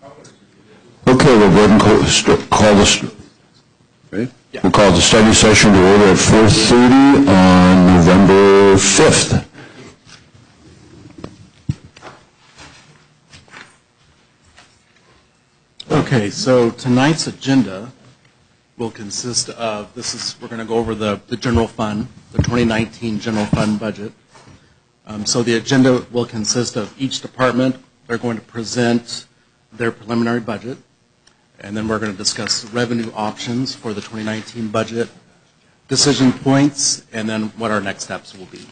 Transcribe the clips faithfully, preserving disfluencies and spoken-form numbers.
Okay, we'll go ahead and call, st call this. Ready? Yeah. We'll call the study session to order at four thirty on November fifth. Okay, so tonight's agenda will consist of, this is, we're going to go over the, the general fund, the twenty nineteen general fund budget. Um, so the agenda will consist of each department. They're going to present their preliminary budget, and then we're going to discuss revenue options for the twenty nineteen budget, decision points, and then what our next steps will be.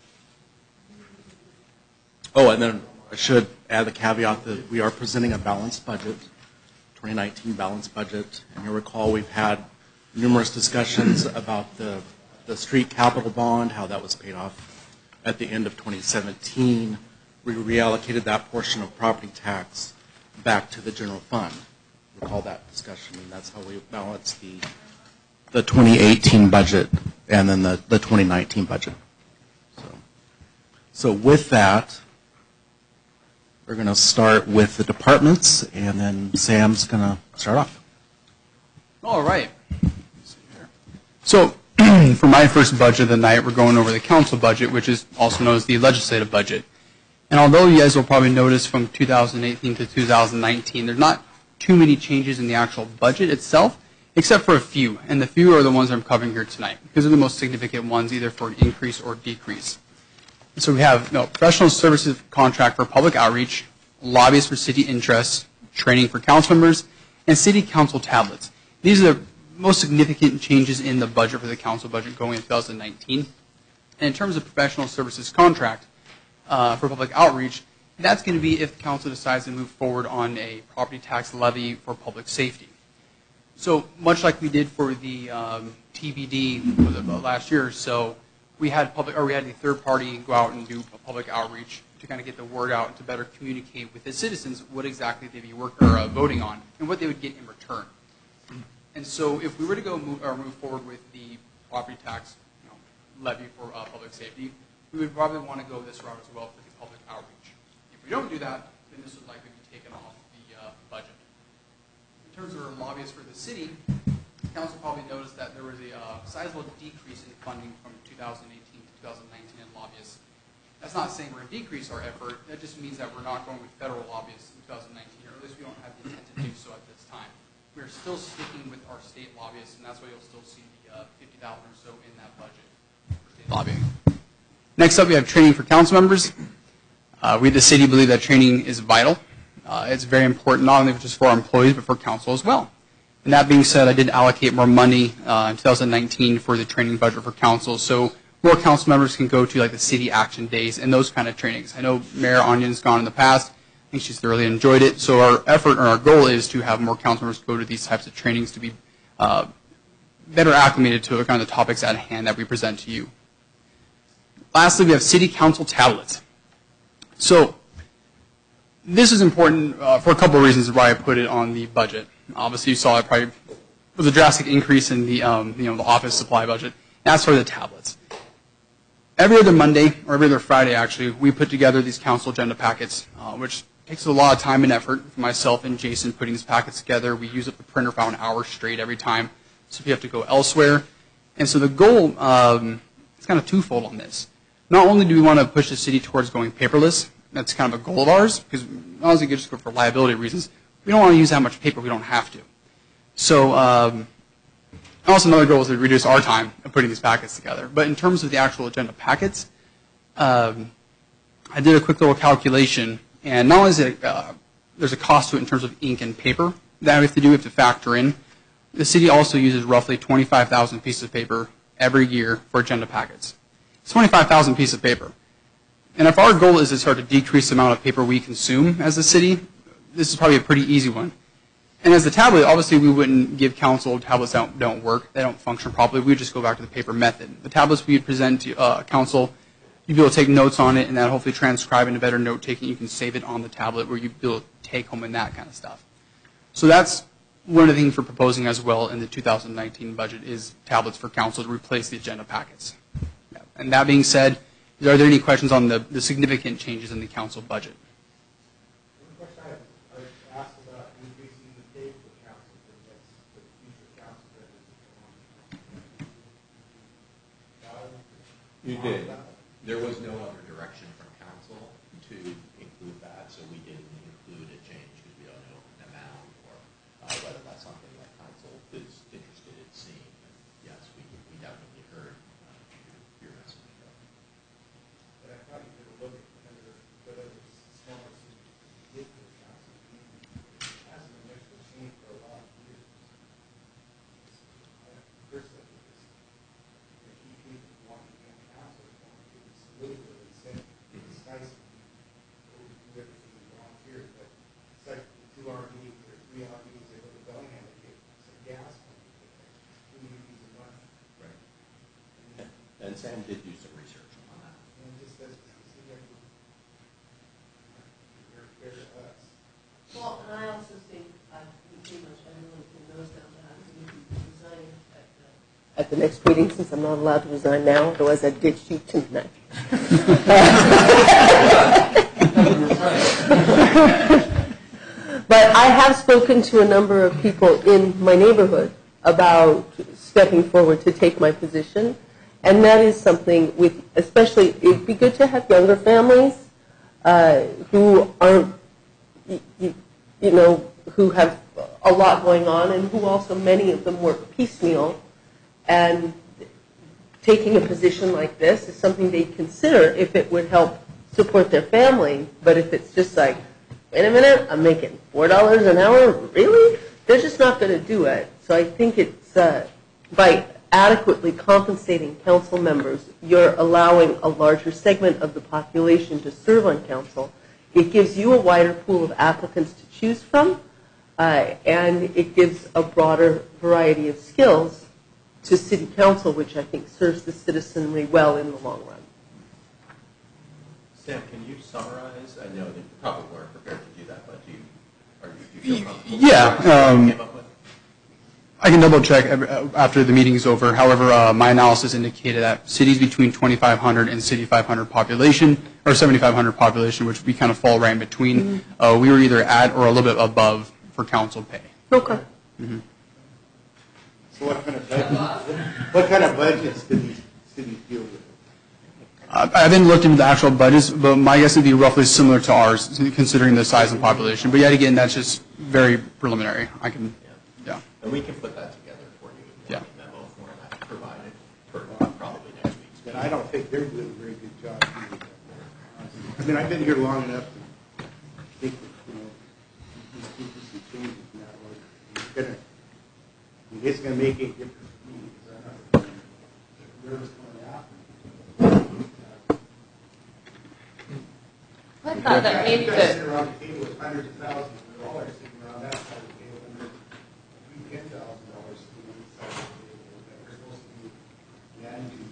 Oh, and then I should add the caveat that we are presenting a balanced budget, twenty nineteen balanced budget. And you'll recall we've had numerous discussions about the, the street capital bond, how that was paid off at the end of twenty seventeen. We reallocated that portion of property tax back to the general fund. Recall that discussion, and that's how we balance the the twenty eighteen budget and then the, the twenty nineteen budget. So, so with that, we're going to start with the departments, and then Sam's going to start off. All right. So for my first budget of the night, we're going over the council budget, which is also known as the legislative budget. And although you guys will probably notice from two thousand eighteen to two thousand nineteen, there's not too many changes in the actual budget itself, except for a few. And the few are the ones I'm covering here tonight, because they're the most significant ones, either for an increase or decrease. So we have you know, professional services contract for public outreach, lobbyists for city interests, training for council members, and city council tablets. These are the most significant changes in the budget for the council budget going in two thousand nineteen. And in terms of professional services contract uh, for public outreach, that's going to be if the council decides to move forward on a property tax levy for public safety. So much like we did for the um, T B D was it, last year or so, we had public, or we had a third party go out and do a public outreach to kind of get the word out and to better communicate with the citizens what exactly they'd be work, or, uh, voting on and what they would get in return. And so if we were to go move, or move forward with the property tax you know, levy for uh, public safety, we would probably want to go this route as well for the public outreach. If we don't do that, then this would likely be taken off the uh, budget. In terms of our lobbyists for the city, the council probably noticed that there was a uh, sizable decrease in funding from two thousand eighteen to two thousand nineteen in lobbyists. That's not saying we're going to decrease our effort. That just means that we're not going with federal lobbyists in two thousand nineteen, or at least we don't have the intent to do so at this time. We're still sticking with our state lobbyists, and that's why you'll still see the uh, fifty thousand or so in that budget for state lobbying. Next up, we have training for council members. Uh, we, the city, believe that training is vital. Uh, it's very important, not only just for our employees, but for council as well. And that being said, I did allocate more money uh, in two thousand nineteen for the training budget for council, so more council members can go to like the city action days and those kind of trainings. I know Mayor Onion's gone in the past. I think she's thoroughly enjoyed it. So our effort or our goal is to have more council members go to these types of trainings to be uh, better acclimated to the kind of the topics at hand that we present to you. Lastly, we have city council tablets. So this is important uh, for a couple of reasons why I put it on the budget. Obviously, you saw it probably was a drastic increase in the um, you know the office supply budget. That's for the tablets. Every other Monday, or every other Friday actually, we put together these council agenda packets, uh, which takes a lot of time and effort for myself and Jason putting these packets together. We use up the printer for about an hour straight every time, so we have to go elsewhere. And so the goal um, is kind of twofold on this. Not only do we want to push the city towards going paperless, that's kind of a goal of ours, because honestly, just for liability reasons, we don't want to use that much paper we don't have to. So um, also another goal is to reduce our time of putting these packets together. But in terms of the actual agenda packets, um, I did a quick little calculation, and not only is it, uh, there's a cost to it in terms of ink and paper that we have to do, we have to factor in. The city also uses roughly twenty-five thousand pieces of paper every year for agenda packets. It's twenty-five thousand pieces of paper. And if our goal is to start to decrease the amount of paper we consume as a city, this is probably a pretty easy one. And as the tablet, obviously we wouldn't give council tablets that don't, don't work, they don't function properly. We would just go back to the paper method. The tablets we would present to uh, council, you'd be able to take notes on it and that hopefully transcribe into better note taking. You can save it on the tablet where you'd be able to take home and that kind of stuff. So that's one of the things we're proposing as well in the two thousand nineteen budget is tablets for council to replace the agenda packets. Yeah. And that being said, are there any questions on the, the significant changes in the council budget? One question I, I asked about did. There was no other direction from council to include that, so we didn't include a change because we don't know an amount or uh, whether that's something that council is interested in seeing. And yes, we, we definitely heard uh, your, your message. But I thought you could look at whether, whether it's smaller cities get to the council meeting. It hasn't been actually changed for a lot of years. Personally, because the key people who want to be on council want to give us a little bit of incentive. It's nice to be able to do everything and volunteer, but it's like the two R Vs or three R Vs, they go to Bellingham, they get some gas money, they get two Vs a month. Right. And, and Sam did do some research on that. And it just doesn't seem like we're very fair to us. Well, and I also think, uh, pretty much everyone who knows now that I'm going to be resigning at the, at the next meeting, since I'm not allowed to resign now, otherwise I'd ditch you tonight. But I have spoken to a number of people in my neighborhood about stepping forward to take my position, and that is something with, especially, it'd be good to have younger families uh, who aren't, you, you, you know, who have a lot going on, and who also, many of them work piecemeal, and taking a position like this is something they consider if it would help support their family. But if it's just like, wait a minute, I'm making four dollars an hour, really? They're just not going to do it. So I think it's, uh, by adequately compensating council members, you're allowing a larger segment of the population to serve on council. It gives you a wider pool of applicants to choose from, uh, and it gives a broader variety of skills to city council, which I think serves the citizenry well in the long run. Sam, can you summarize? I know that you probably weren't prepared to do that, but do you, are you, do you feel comfortable? Yeah, with what you um, came up with? I can double check after the meeting's over. However, uh, my analysis indicated that cities between twenty-five hundred and city five hundred population, or seventy-five hundred population, which we kind of fall right in between, mm-hmm. uh, we were either at or a little bit above for council pay. Okay. Mm-hmm. So what kind of budget, what kind of budgets do these cities deal with? Uh, I haven't looked into the actual budgets, but my guess would be roughly similar to ours, considering the size and population. But yet again, that's just very preliminary. I can, yeah. And we can put that together for you in Yeah. one memo format provided for probably next week's But I don't think they're doing a very good job either. I mean, I've been here long enough to think that, you know, these people some changes in that order. It's gonna, I mean, it's gonna make a difference for me, because I'm not nervous going out. I thought that maybe You guys sit the, around the table with hundreds of thousands of dollars sitting around that side of the table, and there's three ten thousand dollars sitting on the side of the table that we're supposed to be managing.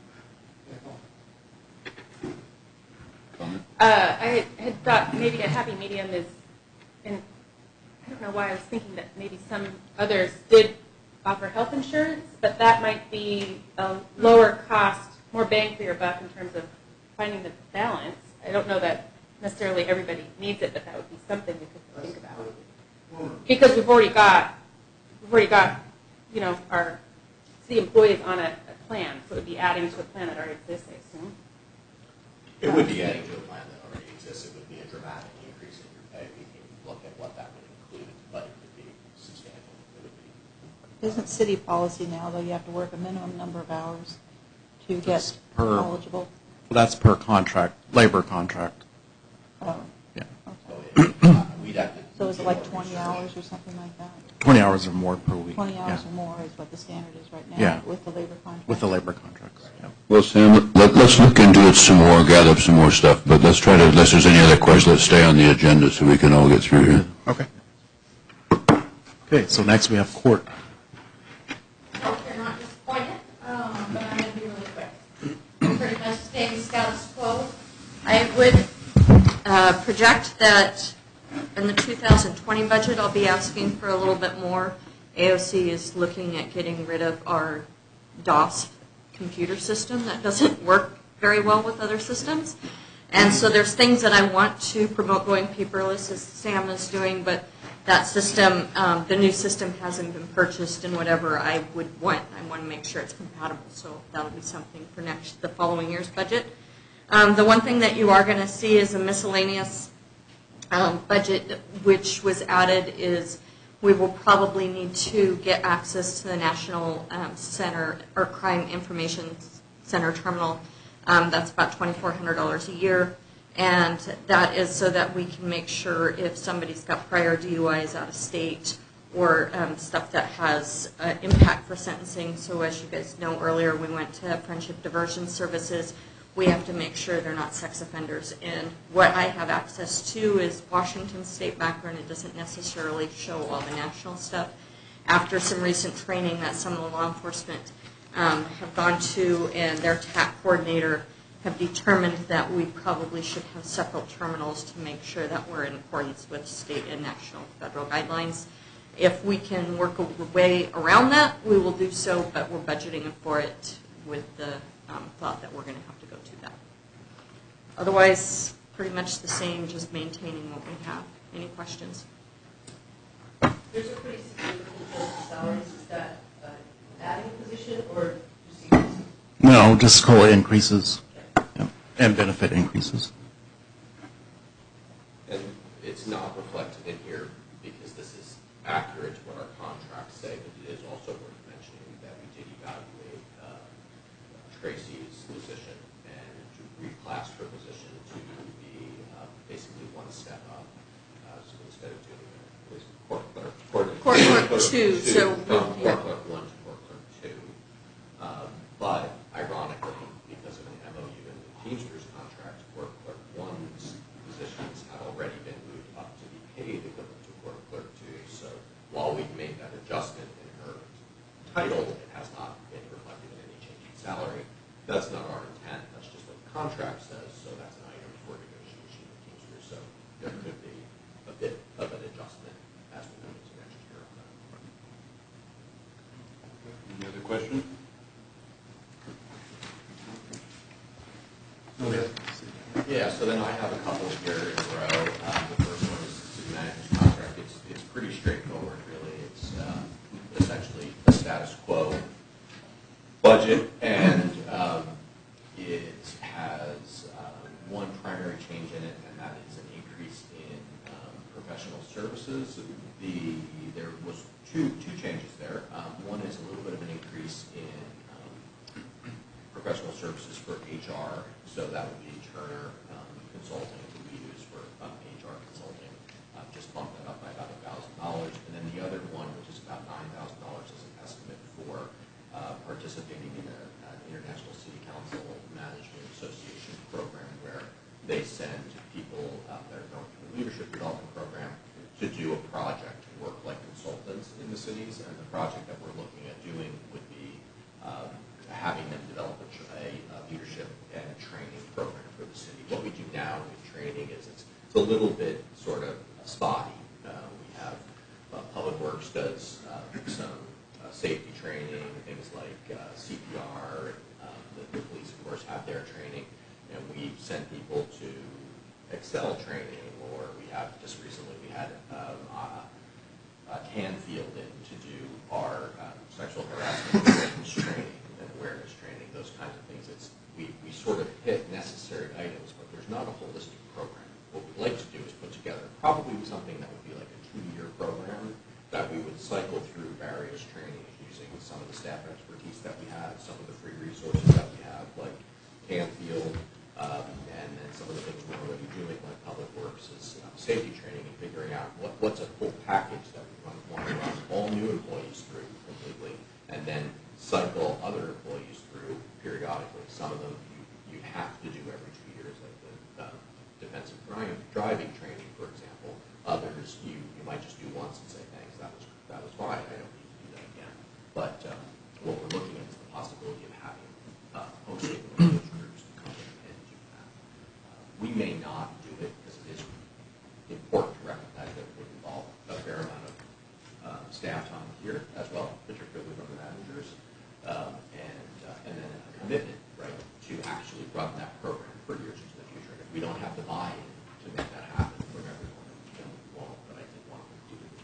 You know? uh, I had thought maybe a happy medium is, and I don't know why I was thinking that maybe some others did offer health insurance, but that might be a lower cost, more bang for your buck in terms of finding the balance. I don't know that necessarily everybody needs it, but that would be something we could think about. Because we've already got, we've already got, you know, our city employees on a, a plan, so it would be adding to a plan that already exists, I assume. It would be adding to a plan that already exists. It would be a dramatic increase in your pay. We can look at what that would include, but it would be substantial. It would be. Isn't city policy now, though, you have to work a minimum number of hours to That's get per- eligible? Well, that's per contract, labor contract. Oh, Yeah. okay. So uh, we'd have to. So is it like twenty hours or something like that? twenty hours or more per week. twenty hours yeah. or more is what the standard is right now? Yeah. With the labor contract? With the labor contracts, yeah. Well, Sam, let, let's look into it some more, gather up some more stuff, but let's try to, unless there's any other questions, let's stay on the agenda so we can all get through here. Okay. Okay, so next we have court. Hope you're not disappointed, um, but I'm going to be really quick. Pretty much staying status quo. I would uh, project that in the two thousand twenty budget, I'll be asking for a little bit more. A O C is looking at getting rid of our DOS computer system that doesn't work very well with other systems. And so there's things that I want to promote going paperless, as Sam is doing, but that system, um, the new system hasn't been purchased and whatever I would want, I want to make sure it's compatible. So that'll be something for next, the following year's budget. Um, the one thing that you are going to see is a miscellaneous um, budget, which was added is we will probably need to get access to the National um, Center or Crime Information Center terminal. Um, that's about twenty-four hundred dollars a year. And that is so that we can make sure if somebody's got prior D U Is out of state or um, stuff that has uh, impact for sentencing. So as you guys know, earlier we went to Friendship Diversion Services. We have to make sure they're not sex offenders. And what I have access to is Washington State background. It doesn't necessarily show all the national stuff. After some recent training that some of the law enforcement um, have gone to and their T A C coordinator have determined that we probably should have separate terminals to make sure that we're in accordance with state and national federal guidelines. If we can work a way around that, we will do so, but we're budgeting for it with the um, thought that we're going to have to go to that. Otherwise, pretty much the same, just maintaining what we have. Any questions? There's a pretty significant jump in salaries. Is that uh, adding a position or just increasing? No, just COLA increases. Yep. And benefit increases. And it's not reflected in here because this is accurate to what our contracts say, but it is also worth mentioning that we did evaluate uh, Tracy's position and to reclass her position to be uh, basically one step up. Uh, so instead of doing it was court clerk, court, Court clerk clerk two, two, so from yeah. court clerk one to court clerk two. Um, but ironically, because of an M O U in the Teamsters contract, court clerk one's positions had already been moved up to be paid equivalent to court clerk two. So while we've made that adjustment in her title, it has not been reflected in any change in salary. That's not our intent. That's just what the contract says. So that's an item for negotiation with Teamsters. So there could be a bit of an adjustment as we move into next year on that. Any other questions? Yeah, so then I have a couple here in a row. Um, the first one is the city manager's contract. It's, it's pretty straightforward, really. It's um, essentially a status quo budget, and um, it has um, one primary change in it, and that is an increase in um, professional services. The there was two two changes there. Um, one is a little bit of an increase in um, professional services for H R. So that would be Turner um, Consulting, who we use for um, H R consulting. Uh, just bumped that up by about a thousand dollars, and then the other one, which is about nine thousand dollars, is an estimate for uh, participating in a, an International City Council Management Association program, where they send people um, that are going through a leadership development program to do a project to work like consultants in the cities. And the project that we're looking at doing would be um, having them develop a, a, a leadership and training program for the city. What we do now with training is it's, it's a little bit sort of spotty. Uh, we have uh, Public Works does uh, some uh, safety training, things like uh, C P R. Um, the, the police, of course, have their training, and we send people to Excel training, or we have just recently we had um, uh, uh, Canfield in to do our uh, sexual harassment training and awareness training, those kinds of things. It's we, we sort of hit necessary items, but there's not a holistic program. What we'd like to do is put together probably something that would be like a two-year program that we would cycle through various trainings using some of the staff expertise that we have, some of the free resources that we have, like Canfield, um, and then some of the things we're already doing, like Public Works, is um, safety training and figuring out what, what's a full package that we want, want to run all new employees through completely, and then cycle other employees through periodically. Some of them you, you have to do every two years, like the uh, defensive driving, driving training, for example. Others you, you might just do once and say, thanks, that was that was fine, I don't need to do that again. But um, what we're looking at is the possibility of having uh, hosting one of those groups to come in and do that. Uh, we may not do it because it is important to recognize that it would involve a fair amount of uh, staff time here as well, particularly from the managers, um, and uh, and then a commitment, right, to actually run that program for years into the future. And if we don't have the buy-in to make that happen from everyone, then we won't. But I think one of the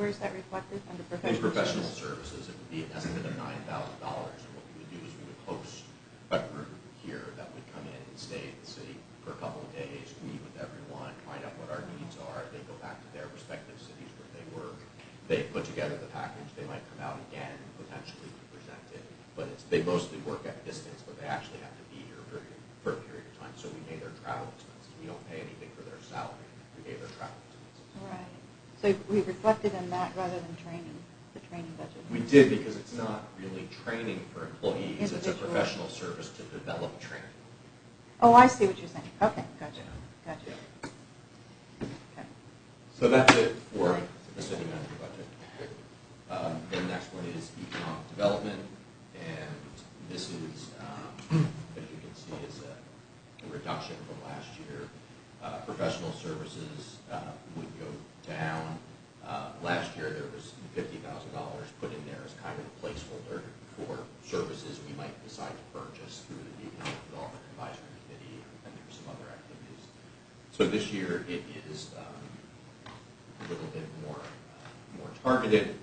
where's that reflected? Under In professional professional services? services, it would be an estimate of nine thousand dollars, and what we would do is we would host a group here that would come in and stay in the city for a couple of days, meet with everyone, find out what our needs are. They go back to their respective cities where they work. They put together the package. They might come out again, potentially, to present it. But it's, they mostly work at distance, but they actually have to be here for, for a period of time. So we pay their travel expenses. We don't pay anything for their salary. We pay their travel expenses. Right. So we reflected in that rather than training, the training budget. We did because it's not really training for employees. It's a Individual. professional service to develop training. Oh, I see what you're saying. Okay, gotcha, gotcha. Okay. So that's it for the city manager budget. Um, the next one is economic development, and this is, um, as you can see, is a, a reduction from last year. Uh, professional services uh, would go down. Uh, last year there was fifty thousand dollars put in there as kind of a placeholder for services we might decide to purchase through the Economic Development Advisory Committee and through some other activities. So this year it is um, a little bit more, uh, more targeted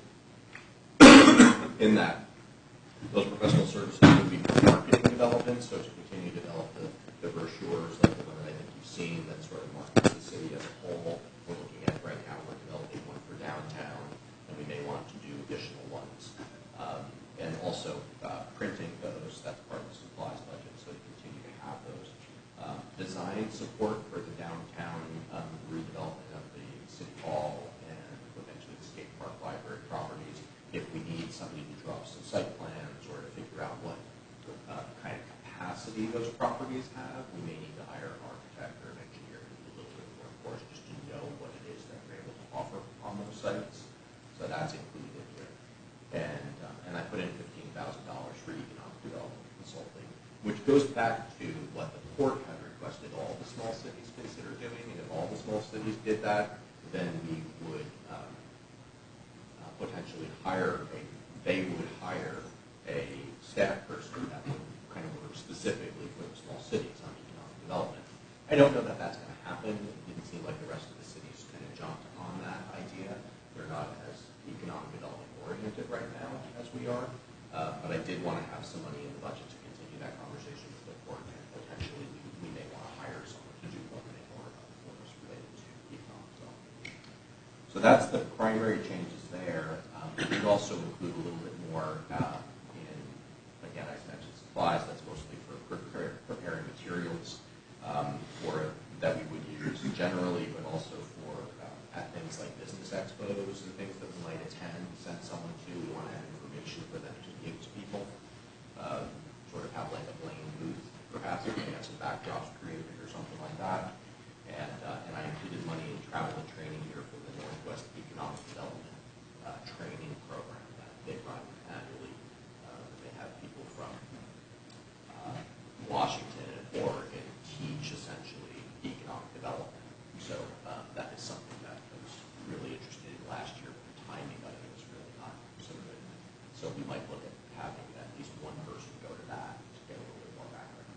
in that those professional services would be for marketing development, so to continue to develop the, the brochures like the one that I think you've seen that sort of markets the city as a whole. We're looking at right now, we're developing one for downtown, and we may want to do additional ones. Um, and also uh, printing those, that's part of the supplies budget, so to continue to have those. Um, design support for the downtown um, redevelopment of the City Hall and potentially the skate park library properties. If we need somebody to draw up some site plans or to figure out what uh, kind of capacity those properties have, we may need to hire an architect or an engineer to do a little bit more, of course, just to know what it is that we're able to offer on those sites. So that's included here. And, um, and I put in fifteen thousand dollars for economic development consulting, which goes back to what the court had requested all the small cities consider doing. And if all the small cities did that, then we would um, uh, potentially hire a, they would hire a staff person that would kind of work specifically for the small cities on economic development. I don't know that that's going to happen. It didn't seem like the rest of the cities kind of jumped on that idea. They're not as economic development oriented right now as we are. Uh, but I did want to have some money in the budget to continue that conversation with the court, and potentially we, we may want to hire someone to do one or more for us related to economic development. So that's the primary changes there. Um, we also include a little bit more uh, in, again, I mentioned supplies. That's mostly for prepare, preparing materials um, for that we would use generally, but also for uh, at things like business expos and things that we might attend, send someone to. We want to have information for them to give to people. Uh, sort of have like a Blaine booth, perhaps, if we have some backdrops created or something like that. And, uh, and I included money in travel and training here for the Northwest Economic Development uh, training program that they run annually. Uh, they have people from uh, Washington and Oregon teach essentially economic development. So um, that is something that I was really interested in last year, but the timing of it was really not so good. So we might look at having at least one person go to that to get a little bit more background.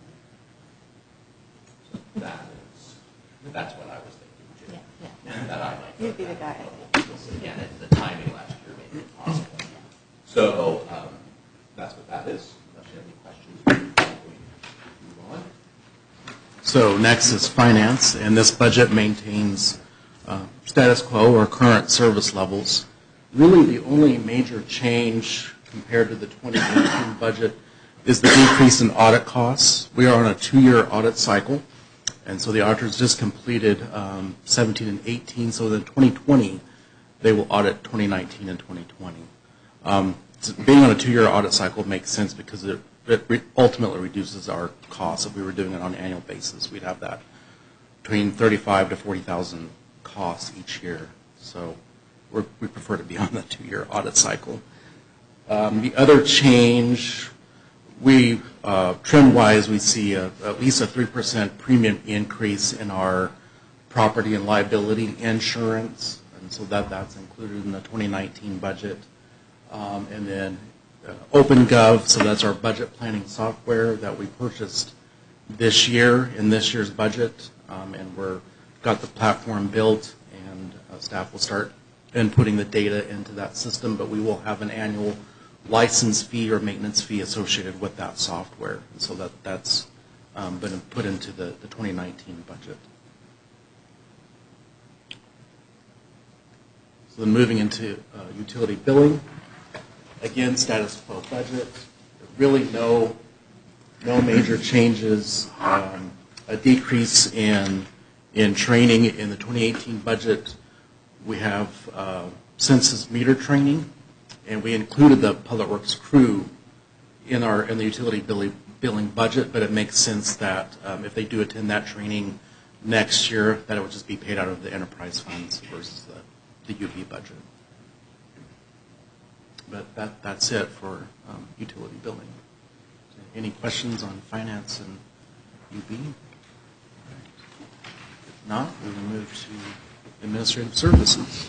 So that is, that's what I was thinking too. Yeah, yeah. That I might. You'd be the guy, I think. Again, the timing last year made it possible. So um, that's what that is. Unless you have any questions, before we move on. So next is finance, and this budget maintains uh, status quo or current service levels. Really, the only major change compared to the twenty eighteen budget is the decrease in audit costs. We are on a two-year audit cycle, and so the auditors just completed um, seventeen and eighteen, so in twenty twenty, they will audit twenty nineteen and twenty twenty. Um, being on a two-year audit cycle makes sense because it It re- ultimately reduces our costs. If we were doing it on an annual basis, we'd have that between thirty-five to forty thousand costs each year. So we're, we prefer to be on the two-year audit cycle. Um, the other change, we uh, trend-wise, we see a, at least a three percent premium increase in our property and liability insurance, and so that that's included in the twenty nineteen budget. Um, and then Uh, OpenGov, so that's our budget planning software that we purchased this year in this year's budget, um, and we're got the platform built, and uh, staff will start inputting the data into that system, but we will have an annual license fee or maintenance fee associated with that software. And so that, that's um, been put into the, the twenty nineteen budget. So then moving into uh, utility billing, again, status quo budget, really no, no major changes, um, a decrease in, in training in the twenty eighteen budget. We have uh, census meter training, and we included the Public Works crew in our in the utility billing, billing budget, but it makes sense that um, if they do attend that training next year, that it would just be paid out of the enterprise funds versus the, the U B budget. But that, that's it for um, utility billing. Any questions on finance and U B? If not, we will move to administrative services.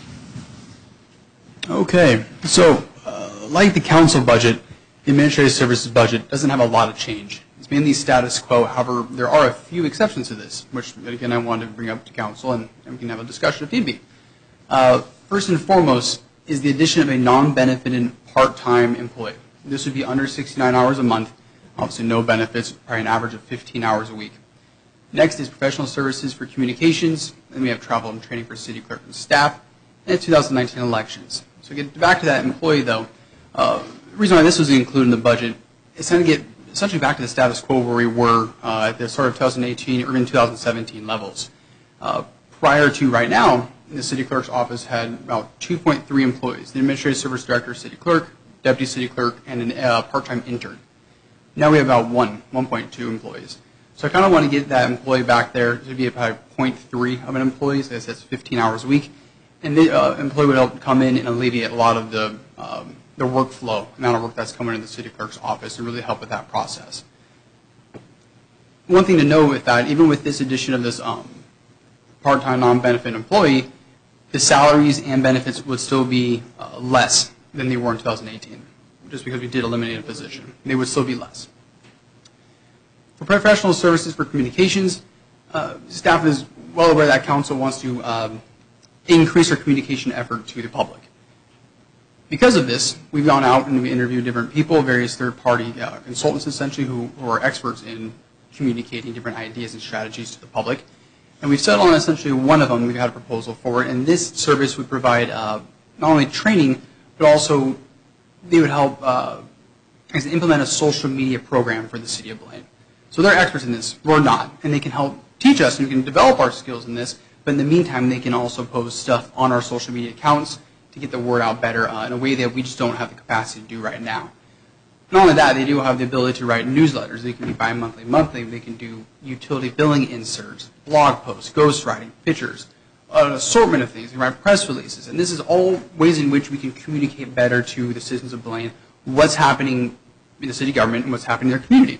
Okay, so uh, like the council budget, the administrative services budget doesn't have a lot of change. It's mainly status quo. However, there are a few exceptions to this, which again I wanted to bring up to council, and, and we can have a discussion if need be. Uh, first and foremost is the addition of a non-benefited part-time employee. This would be under sixty-nine hours a month, obviously no benefits, probably an average of fifteen hours a week. Next is professional services for communications, and we have travel and training for city clerk and staff, and two thousand nineteen elections. So get back to that employee though, uh, the reason why this was included in the budget is trying to get essentially back to the status quo where we were uh, at the sort of two thousand eighteen or even two thousand seventeen levels. Uh, prior to right now, the city clerk's office had about two point three employees, the administrative service director, city clerk, deputy city clerk, and a uh, part-time intern. Now we have about one, one point two employees. So I kind of want to get that employee back there to be about zero point three of an employee, so that's fifteen hours a week. And the uh, employee would help come in and alleviate a lot of the, um, the workflow, amount of work that's coming into the city clerk's office, and really help with that process. One thing to know with that, even with this addition of this um, part-time non-benefit employee, the salaries and benefits would still be uh, less than they were in two thousand eighteen, just because we did eliminate a position. They would still be less. For professional services for communications, uh, staff is well aware that council wants to um, increase our communication effort to the public. Because of this, we've gone out and we interviewed different people, various third-party uh, consultants essentially who, who are experts in communicating different ideas and strategies to the public. And we've settled on essentially one of them. We've had a proposal for it, and this service would provide uh, not only training, but also they would help uh, implement a social media program for the city of Blaine. So they're experts in this. We're not, and they can help teach us, and we can develop our skills in this. But in the meantime, they can also post stuff on our social media accounts to get the word out better uh, in a way that we just don't have the capacity to do right now. Not only that, they do have the ability to write newsletters. They can be bi-monthly, monthly. They can do utility billing inserts, blog posts, ghostwriting, pictures, an assortment of things. They can write press releases. And this is all ways in which we can communicate better to the citizens of Blaine what's happening in the city government and what's happening in their community.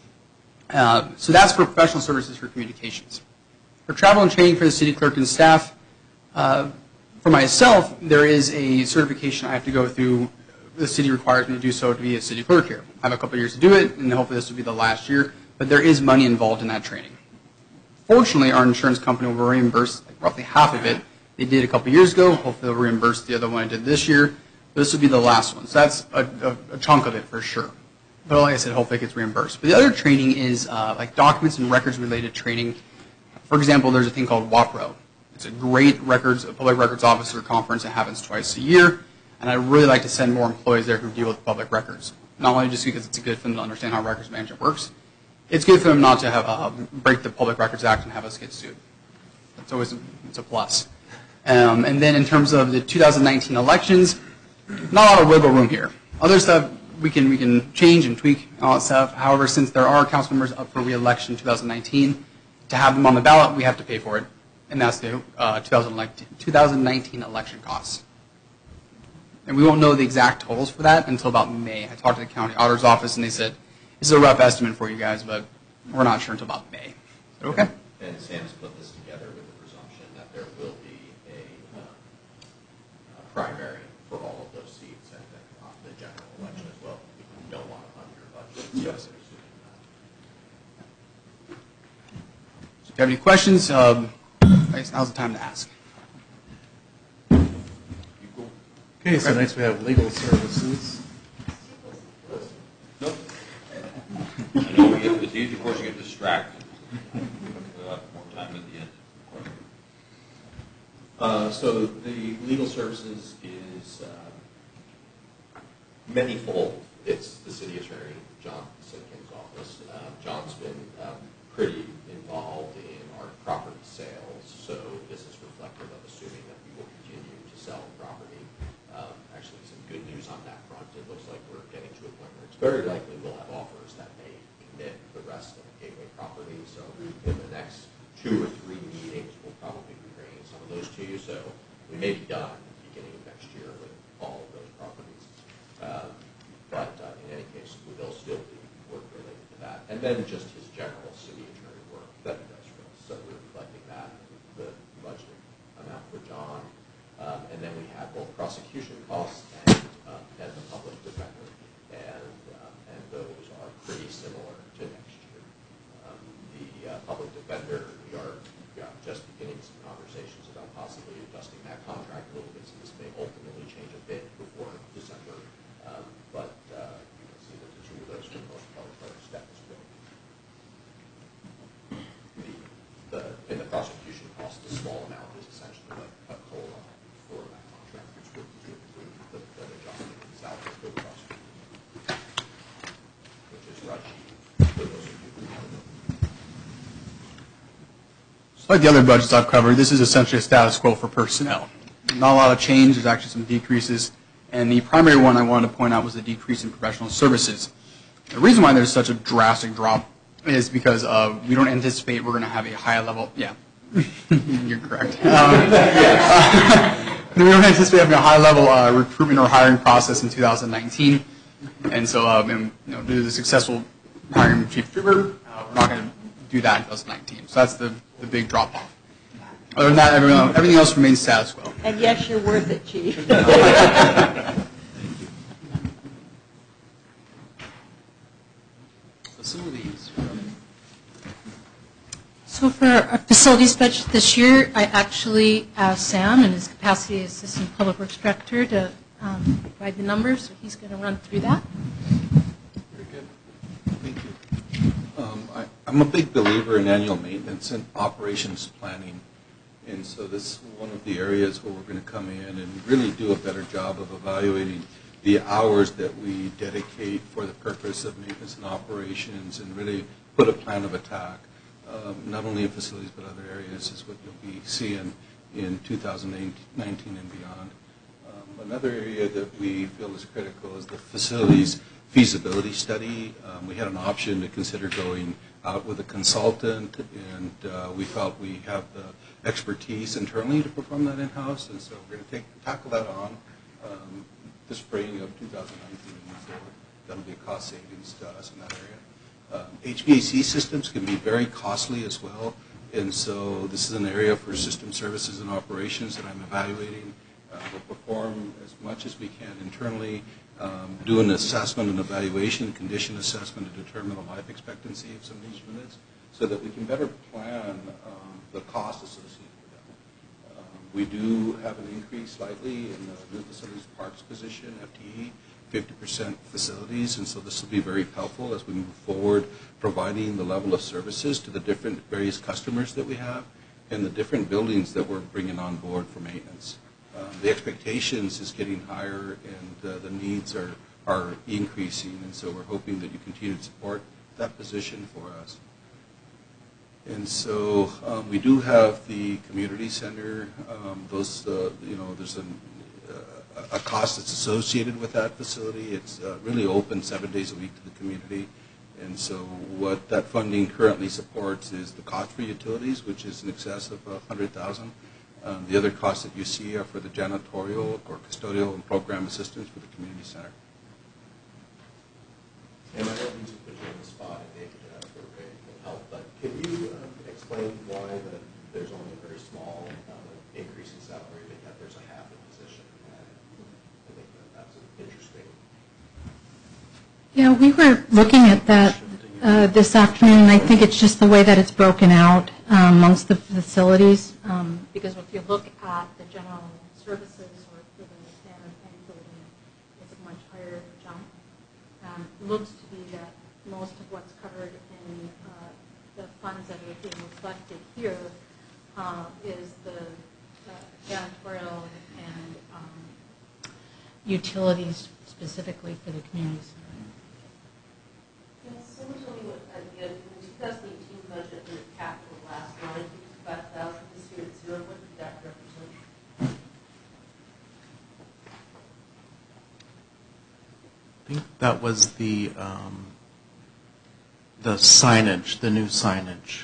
Uh, so that's for professional services for communications. For travel and training for the city clerk and staff, uh, for myself, there is a certification I have to go through. The city requires me to do so to be a city clerk here. I have a couple of years to do it, and hopefully this will be the last year, but there is money involved in that training. Fortunately, our insurance company will reimburse like roughly half of it. They did a couple of years ago. Hopefully they'll reimburse the other one I did this year. But this will be the last one, so that's a, a, a chunk of it for sure. But like I said, hopefully it gets reimbursed. But the other training is uh, like documents and records related training. For example, there's a thing called WAPRO. It's a great records, a public records officer conference that happens twice a year. And I'd really like to send more employees there who deal with public records. Not only just because it's good for them to understand how records management works, it's good for them not to have uh, break the Public Records Act and have us get sued. That's always a, it's a plus. Um, and then in terms of the two thousand nineteen elections, not a lot of wiggle room here. Other stuff we can we can change and tweak and all that stuff. However, since there are council members up for re-election in two thousand nineteen, to have them on the ballot, we have to pay for it, and that's the uh, two thousand nineteen election costs. And we won't know the exact totals for that until about May. I talked to the county auditor's office, and they said, this is a rough estimate for you guys, but we're not sure until about May. Is that okay? And Sam's put this together with the presumption that there will be a, uh, a primary for all of those seats and then uh, the general election as well. We don't want to fund your budget. Yes. So if you have any questions, um, I guess now's the time to ask. Okay, so next we have legal services. Nope. I know we get, it's easy, of course, you get distracted. We'll have more time at the end. Uh, so the legal services is uh, manyfold. It's the city attorney, John Sitkins' office. Uh, John's been um, pretty involved in our property sales, so this is reflective of assuming that we will continue to sell property. Um, actually, some good news on that front. It looks like we're getting to a point where it's very likely we'll have offers that may commit the rest of the Gateway property. So in the next two or three meetings, we'll probably be bringing some of those to you. So we may be done at the beginning of next year with all of those properties. Um, but uh, in any case, there'll still be work related to that. And then just his general city attorney work that he does for us. So we're reflecting that in the budget amount for John. Um, and then we have both prosecution costs and, um, and the public defender. And, um, and those are pretty similar to next year. Um, the uh, public defender, we are yeah, just beginning some conversations about possibly adjusting that contract a little bit, so this may ultimately change a bit before December. Um, but uh, you can see that the two of those, for the most part, are status quo. The, the, in the prosecution cost, the small amount is essentially a, a COLA for that contract, which would include the, the adjustment in salary for the prosecutor, which is Rajiv, for those of you who don't know. So like the other budgets I've covered, this is essentially a status quo for personnel. Not a lot of change. There's actually some decreases. And the primary one I wanted to point out was the decrease in professional services. The reason why there's such a drastic drop is because uh, we don't anticipate we're going to have a high level. Yeah, you're correct. Um, we don't anticipate having a high level uh, recruitment or hiring process in two thousand nineteen. And so, um, and, you know, due to the successful hiring of Chief Trooper, uh, we're not going to do that in two thousand nineteen. So that's the, the big drop off. Other than that, everything, everything else remains status quo. And yes, you're worth it, Chief. Facilities. So for our facilities budget this year, I actually asked Sam in his capacity as Assistant Public Works Director to um, provide the numbers, so he's going to run through that. Very good. Thank you. Um, I, I'm a big believer in annual maintenance and operations planning. And so this is one of the areas where we're going to come in and really do a better job of evaluating the hours that we dedicate for the purpose of maintenance and operations and really put a plan of attack, um, not only in facilities but other areas is what you'll be seeing in two thousand nineteen and beyond. Um, another area that we feel is critical is the facilities feasibility study. Um, we had an option to consider going out with a consultant, and uh, we felt we have the expertise internally to perform that in-house, and so we're going to take tackle that on um, the spring of two thousand nineteen. So that'll be a cost savings to us in that area. Um, H V A C systems can be very costly as well, and so this is an area for system services and operations that I'm evaluating. Uh, we'll perform as much as we can internally, um, do an assessment and evaluation, condition assessment to determine the life expectancy of some of these units so that we can better plan um, the cost associated with them. Um, we do have an increase slightly in the new facilities parks position, F T E, fifty percent facilities, and so this will be very helpful as we move forward, providing the level of services to the different various customers that we have and the different buildings that we're bringing on board for maintenance. Um, the expectations is getting higher and uh, the needs are, are increasing, and so we're hoping that you continue to support that position for us. And so um, we do have the community center. Um, those, uh, you know, there's an, uh, a cost that's associated with that facility. It's uh, really open seven days a week to the community. And so what that funding currently supports is the cost for utilities, which is in excess of one hundred thousand dollars. Um, the other costs that you see are for the janitorial or custodial and program assistance for the community center. And I don't mean to put you on the spot, and maybe uh, for Ray can help, but can you um, explain why the, there's only a very small um, increase in salary, but yet there's a half a position? I think that that's interesting. Yeah, we were looking at that uh, this afternoon, and I think it's just the way that it's broken out um, amongst the facilities. Um, because if you look at the general services or for the standard and much higher jump. Um, looks to be that most of what's covered in uh, the funds that are being reflected here uh, is the uh, janitorial and um, utilities specifically for the community center. Yes, someone told me what, uh, the twenty eighteen budget, the capital last line, fifty-five thousand, this year at zero, what did that represent? I think that was the um, the signage, the new signage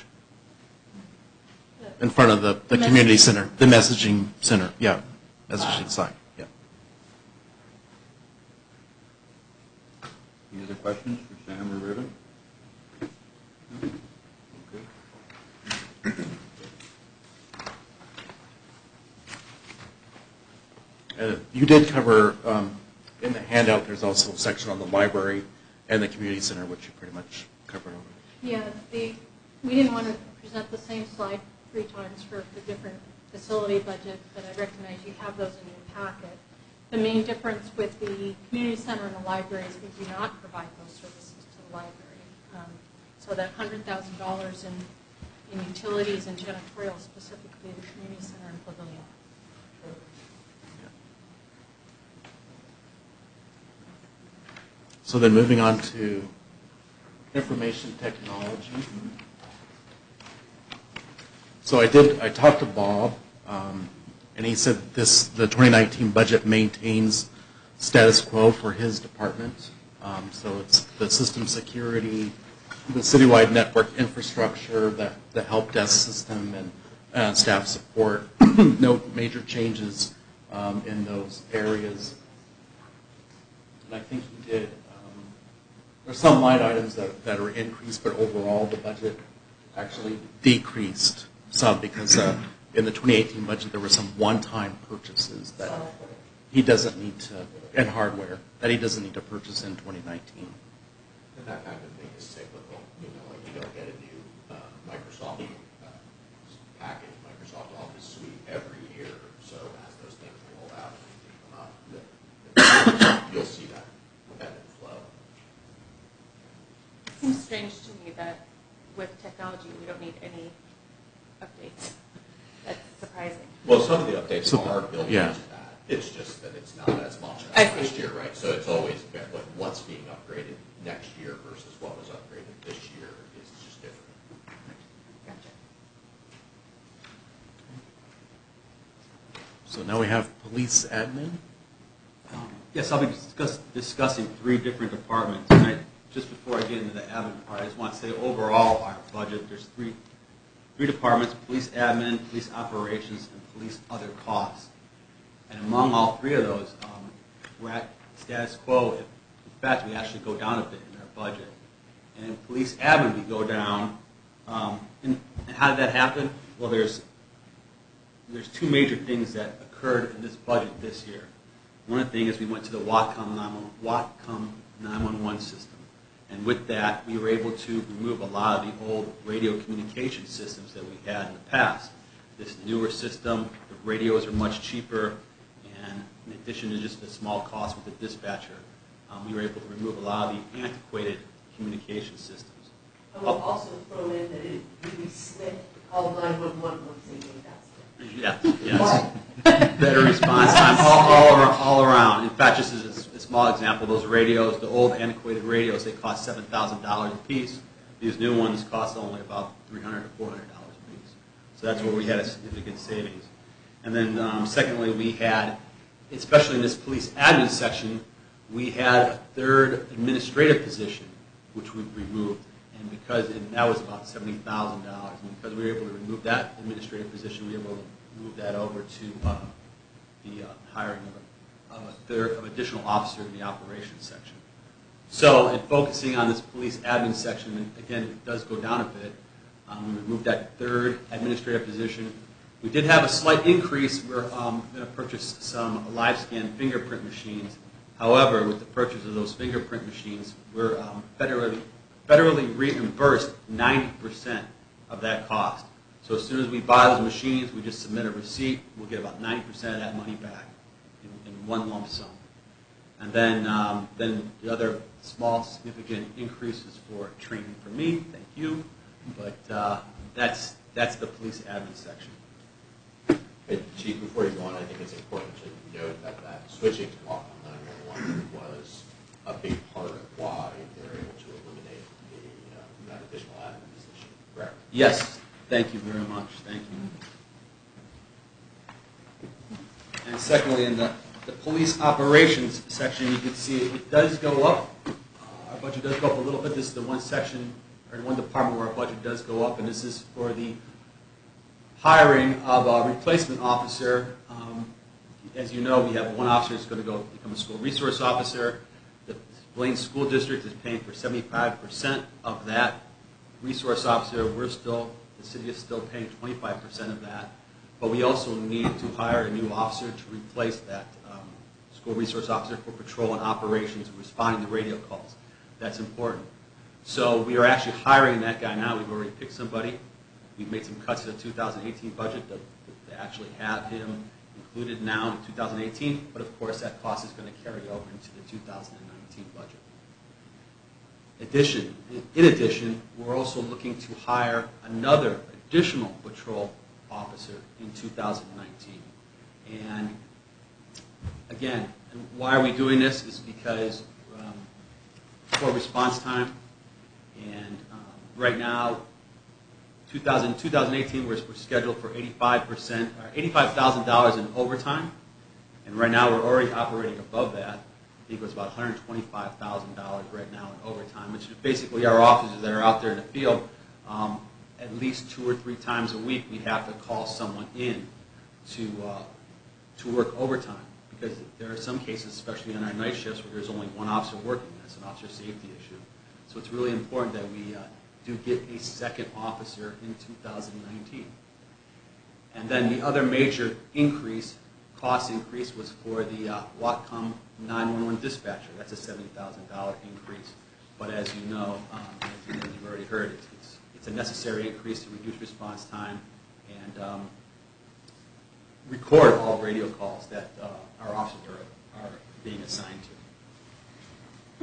in front of the, the, The community messaging. center, the messaging center, yeah, messaging sign, yeah. Any other questions for Sam or Ribbon? Okay. Uh, you did cover, um, in the handout, there's also a section on the library and the community center, which you pretty much covered over. Yeah, the, we didn't want to present the same slide three times for the different facility budgets, but I recognize you have those in your packet. The main difference with the community center and the library is we do not provide those services to the library. Um, so that one hundred thousand dollars in, in utilities and janitorial, specifically the community center and pavilion. So then moving on to information technology. So I did, I talked to Bob, um, and he said this, the twenty nineteen budget maintains status quo for his department. Um, so it's the system security, the citywide network infrastructure, the, the help desk system, and uh, staff support. No major changes um, in those areas. And I think he did, um, there's some line items that, that are increased, but overall the budget actually decreased some because uh, in the twenty eighteen budget there were some one-time purchases that he doesn't need to, and hardware, that he doesn't need to purchase in twenty nineteen. And that kind of thing is cyclical. You know, like you don't get a new uh, Microsoft uh, package, Microsoft Office suite every year. So as those things roll out and come up, you'll see that ebb and flow. It seems strange to me that with technology we don't need any updates. That's surprising. Well, some of the updates So- are built yeah. into that. It's just that it's not as much I as see. last year, right? So it's always been what- what's being upgraded next year versus what was upgraded this year is just different. Gotcha. So now we have police admin. Um, Yes, I'll be discuss, discussing three different departments. And I, just before I get into the admin part, I just want to say overall our budget, there's three, three departments, police admin, police operations, and police other costs. And among all three of those, um, we're at status quo. In fact, we actually go down a bit in our budget. And in police admin, we go down. Um, and, and how did that happen? Well, there's there's two major things that occurred in this budget this year. One thing is we went to the Whatcom nine one one system. And with that, we were able to remove a lot of the old radio communication systems that we had in the past. This newer system, the radios are much cheaper, and in addition to just the small cost with the dispatcher, um, we were able to remove a lot of the antiquated communication systems. I will also throw in that it really slick to call nine one one once they get that. Yeah, yes. Better response time all, all, ar- all around. In fact, just as a, a small example, those radios, the old antiquated radios, they cost seven thousand dollars a piece. These new ones cost only about three hundred dollars to four hundred dollars a piece. So that's where we had a significant savings. And then um, secondly, we had, especially in this police admin section, we had a third administrative position, which we removed. And because and that was about seventy thousand dollars. And because we were able to remove that administrative position, we were able to move that over to uh, the uh, hiring of a, of a third of additional officer in the operations section. So in focusing on this police admin section, again, it does go down a bit. Um, we removed that third administrative position. We did have a slight increase. We're um, going to purchase some live scan fingerprint machines. However, with the purchase of those fingerprint machines, we're um, federally federally reimbursed ninety percent of that cost. So as soon as we buy those machines, we just submit a receipt. We'll get about ninety percent of that money back in, in one lump sum. And then, um, then the other small significant increases for training for me, thank you, but uh, that's, that's the police admin section. Hey, Chief, before you go on, I think it's important to note that that switching to walk on nine one one was a big part of why they were able to eliminate the, uh, that additional admin position, correct? Yes, thank you very much, thank you. And secondly, in the, the police operations section, you can see it, it does go up. Uh, our budget does go up a little bit. This is the one section, or one department where our budget does go up, and this is for the hiring of a replacement officer. Um, as you know, we have one officer who's going to go become a school resource officer. The Blaine School District is paying for seventy-five percent of that resource officer. We're still, the city is still paying twenty-five percent of that. But we also need to hire a new officer to replace that um, school resource officer for patrol and operations and responding to radio calls. That's important. So we are actually hiring that guy now. We've already picked somebody. We've made some cuts to the two thousand eighteen budget to, to actually have him included now in two thousand eighteen, but of course that cost is going to carry over into the two thousand nineteen budget. Addition, in addition, we're also looking to hire another additional patrol officer in two thousand nineteen. And again, why are we doing this is because um, for response time, and um, right now, two thousand, twenty eighteen, we're, we're scheduled for eighty-five percent, or eighty-five thousand dollars in overtime, and right now we're already operating above that. I think it was about one hundred twenty-five thousand dollars right now in overtime, which is basically our officers that are out there in the field. Um, at least two or three times a week, we have to call someone in to uh, to work overtime, because there are some cases, especially on our night shifts, where there's only one officer working. That's an officer safety issue. So it's really important that we uh, do get a second officer in two thousand nineteen. And then the other major increase, cost increase, was for the uh, Whatcom nine one one dispatcher. That's a seventy thousand dollars increase. But as you know, um, as you've already heard, it's, it's, it's a necessary increase to reduce response time and um, record all radio calls that uh, our officers are, are being assigned to.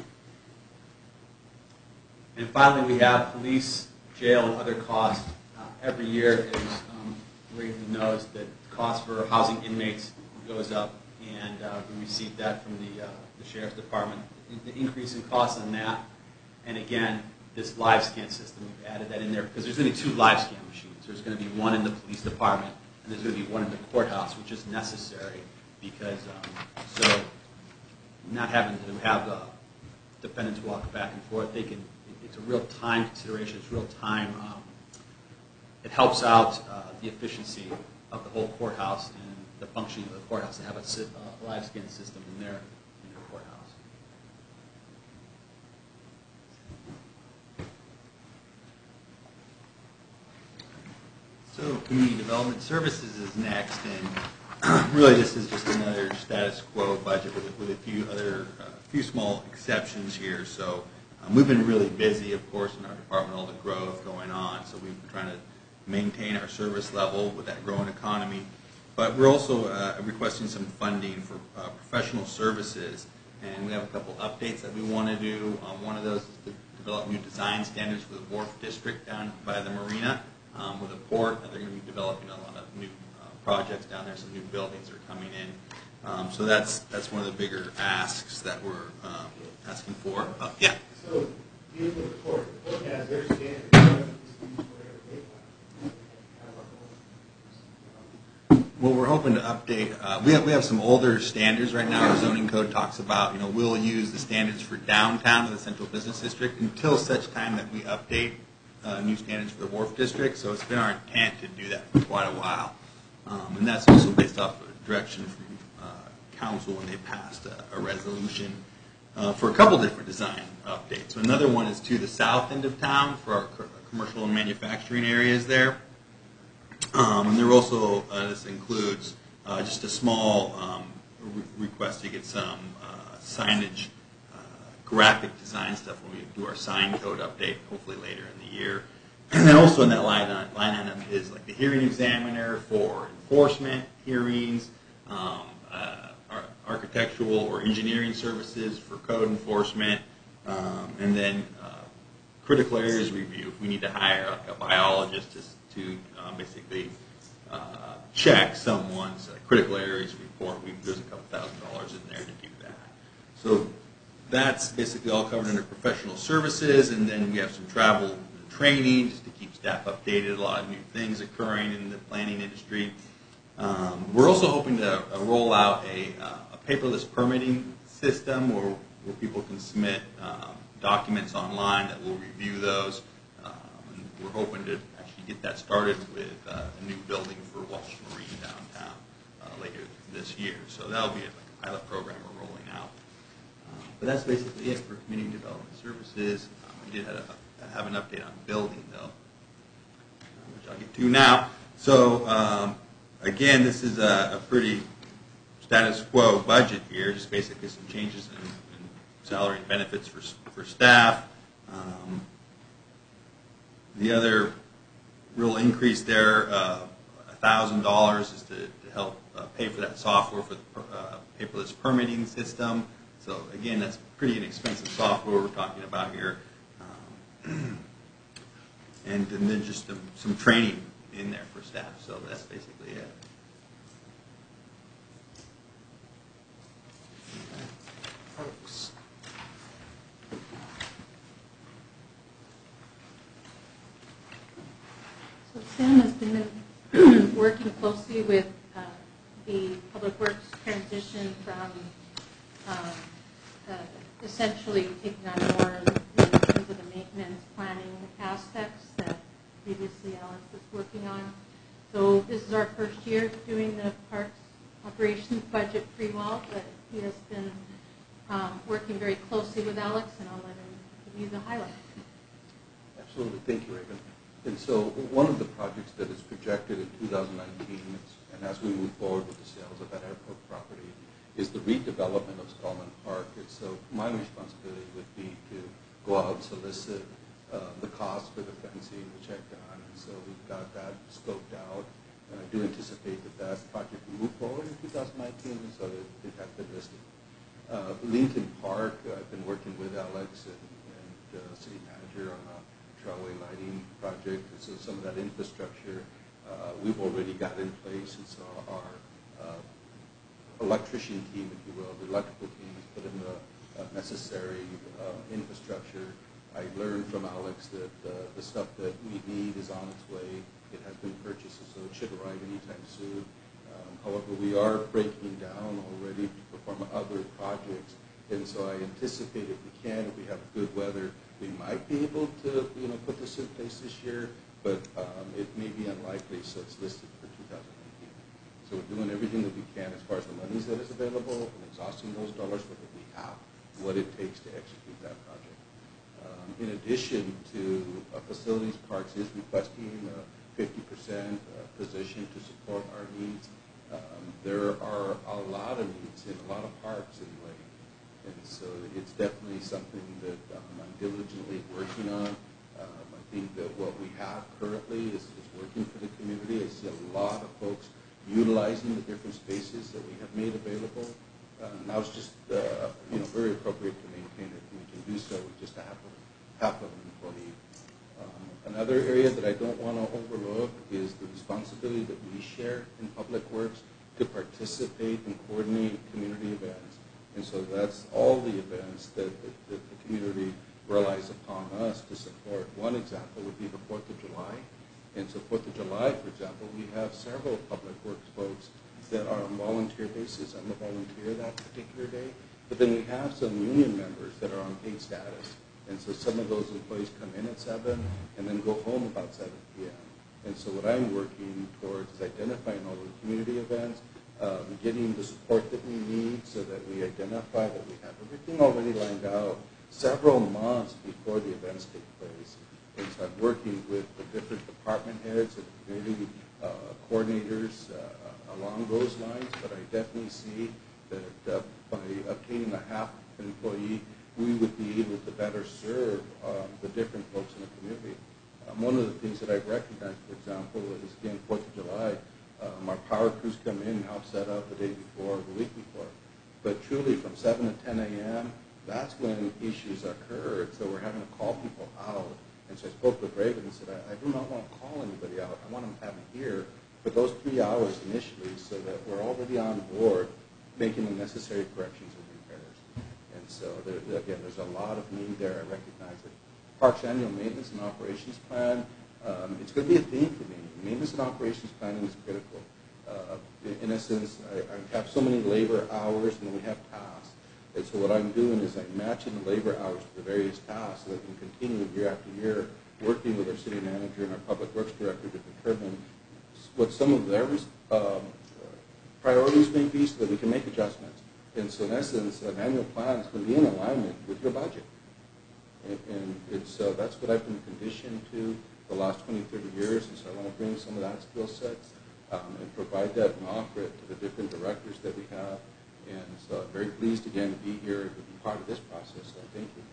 And finally, we have police, jail, and other costs. Uh, every year, as um, Ray knows, that the cost for housing inmates goes up, and uh, we received that from the, uh, the Sheriff's Department, the increase in costs on that. And again, this live scan system, we've added that in there because there's going to be two live scan machines. There's going to be one in the police department, and there's going to be one in the courthouse, which is necessary because, um, so not having to have the defendants walk back and forth, they can, it's a real time consideration, it's real time, um, it helps out uh, the efficiency of the whole courthouse and the functioning of the courthouse to have a sit, uh, live scan system in their, in their courthouse. So Community Development Services is next, and really this is just another status quo budget with, with a few other, uh, few small exceptions here. So um, we've been really busy, of course, in our department, all the growth going on, so we've been trying to maintain our service level with that growing economy. But we're also uh, requesting some funding for uh, professional services, and we have a couple updates that we want to do. Um, one of those is to develop new design standards for the Wharf District down by the marina. Um, with a port, they're going to be developing a lot of new uh, projects down there. Some new buildings are coming in, um, so that's that's one of the bigger asks that we're um, asking for. Uh, yeah. So, dealing with the port, the port has their standards. Well, we're hoping to update. Uh, we have we have some older standards right now. Our zoning code talks about, you know, we'll use the standards for downtown of the central business district until such time that we update Uh, new standards for the Wharf District, so it's been our intent to do that for quite a while. Um, and that's also based off of direction from uh, council when they passed a, a resolution uh, for a couple different design updates. So another one is to the south end of town for our co- commercial and manufacturing areas there. Um, and there also, uh, this includes uh, just a small um, re- request to get some uh, signage graphic design stuff when we do our sign code update, hopefully later in the year. And then also in that line, line item is like the hearing examiner for enforcement hearings, um, uh, our architectural or engineering services for code enforcement, um, and then uh, critical areas review. If we need to hire like a biologist to, to um, basically uh, check someone's uh, critical areas report, we, there's a couple thousand dollars in there to do that. So that's basically all covered under professional services, and then we have some travel and training just to keep staff updated. A lot of new things occurring in the planning industry. Um, we're also hoping to uh, roll out a, uh, a paperless permitting system where, where people can submit um, documents online that will review those. Um, and we're hoping to actually get that started with uh, a new building for Walsh Marine downtown uh, later this year. So that'll be a pilot program we're rolling out. Um, but that's basically it for community development services. Um, I did have, a, have an update on building though, uh, which I'll get to now. So. Um, Again, this is a, a pretty status quo budget here, just basically some changes in, in salary and benefits for, for staff. Um, the other real increase there, uh, one thousand dollars, is to, to help uh, pay for that software for the uh, paperless permitting system. So again, that's pretty inexpensive software we're talking about here. Um, and, and then just some, some training in there for staff. So that's basically it. Folks. So Sam has been working closely with uh, the Public Works transition from um, uh, essentially taking on more in terms of the maintenance planning aspects that previously Alex was working on. So this is our first year doing the parks operations budget pre-wall, but he has been um, working very closely with Alex, and I'll let him give you the highlights. Absolutely. Thank you, Reagan. And so one of the projects that is projected in two thousand nineteen, and as we move forward with the sales of that airport property, is the redevelopment of Stallman Park. And so my responsibility would be to go out and solicit uh, the cost for the fencing, which I've done. And so we've got that scoped out. And I do anticipate that that project will move forward in two thousand nineteen, and so it, it has been listed. Uh, Lincoln Park, uh, I've been working with Alex and, and uh, city manager on a trailway lighting project. And so some of that infrastructure uh, we've already got in place. And so our uh, electrician team, if you will, the electrical team has put in the uh, necessary uh, infrastructure. I learned from Alex that uh, the stuff that we need is on its way. It has been purchased, so it should arrive anytime soon. Um, however, we are breaking down already to perform other projects, and so I anticipate if we can, if we have good weather, we might be able to, you know, put this in place this year, but um, it may be unlikely, so it's listed for two thousand nineteen. So we're doing everything that we can as far as the monies that is available and exhausting those dollars, but that we have what it takes to execute that project. Um, in addition to uh, facilities, parks is requesting a fifty percent uh, position to support our needs. Um, there are a lot of needs in a lot of parks in Lake, and so it's definitely something that um, I'm diligently working on. Um, I think that what we have currently is, is working for the community. I see a lot of folks utilizing the different spaces that we have made available. Uh, now it's just uh, you know very appropriate to maintain it. We can do so with just a half of half of an employee. Um, another area that I don't want to overlook is the responsibility that we share in Public Works to participate and coordinate community events. And so that's all the events that, that, that the community relies upon us to support. One example would be the fourth of July. And so fourth of July, for example, we have several Public Works folks that are on volunteer basis. I'm a volunteer that particular day. But then we have some union members that are on paid status. And so some of those employees come in at seven and then go home about seven p m And so what I'm working towards is identifying all the community events, um, getting the support that we need so that we identify that we have everything already lined out several months before the events take place. And so I'm working with the different department heads and community uh, coordinators uh, along those lines, but I definitely see that uh, by obtaining a half employee, we would be able to better serve um, the different folks in the community. Um, one of the things that I've recognized, for example, is again, fourth of July, um, our power crews come in and help set up the day before or the week before. But truly from seven to ten a.m., that's when issues occur. So we're having to call people out. And so I spoke with Reagan and said, I, I do not want to call anybody out. I want them to have them here for those three hours initially so that we're already on board making the necessary corrections and repairs. And so, there, again, there's a lot of need there. I recognize it. Parks Annual Maintenance and Operations Plan, um, it's going to be a theme for me. Maintenance and operations planning is critical. Uh, in essence, I, I have so many labor hours and then we have tasks. And so what I'm doing is I'm matching the labor hours to the various tasks so that we can continue year after year working with our city manager and our public works director to determine what some of their um, priorities may be so that we can make adjustments. And so in essence, an annual plan is going to be in alignment with your budget. And, and it's, uh, that's what I've been conditioned to the last twenty, thirty years. And so I want to bring some of that skill sets um, and provide that and offer it to the different directors that we have. And so I'm very pleased again to be here and to be part of this process. So thank you.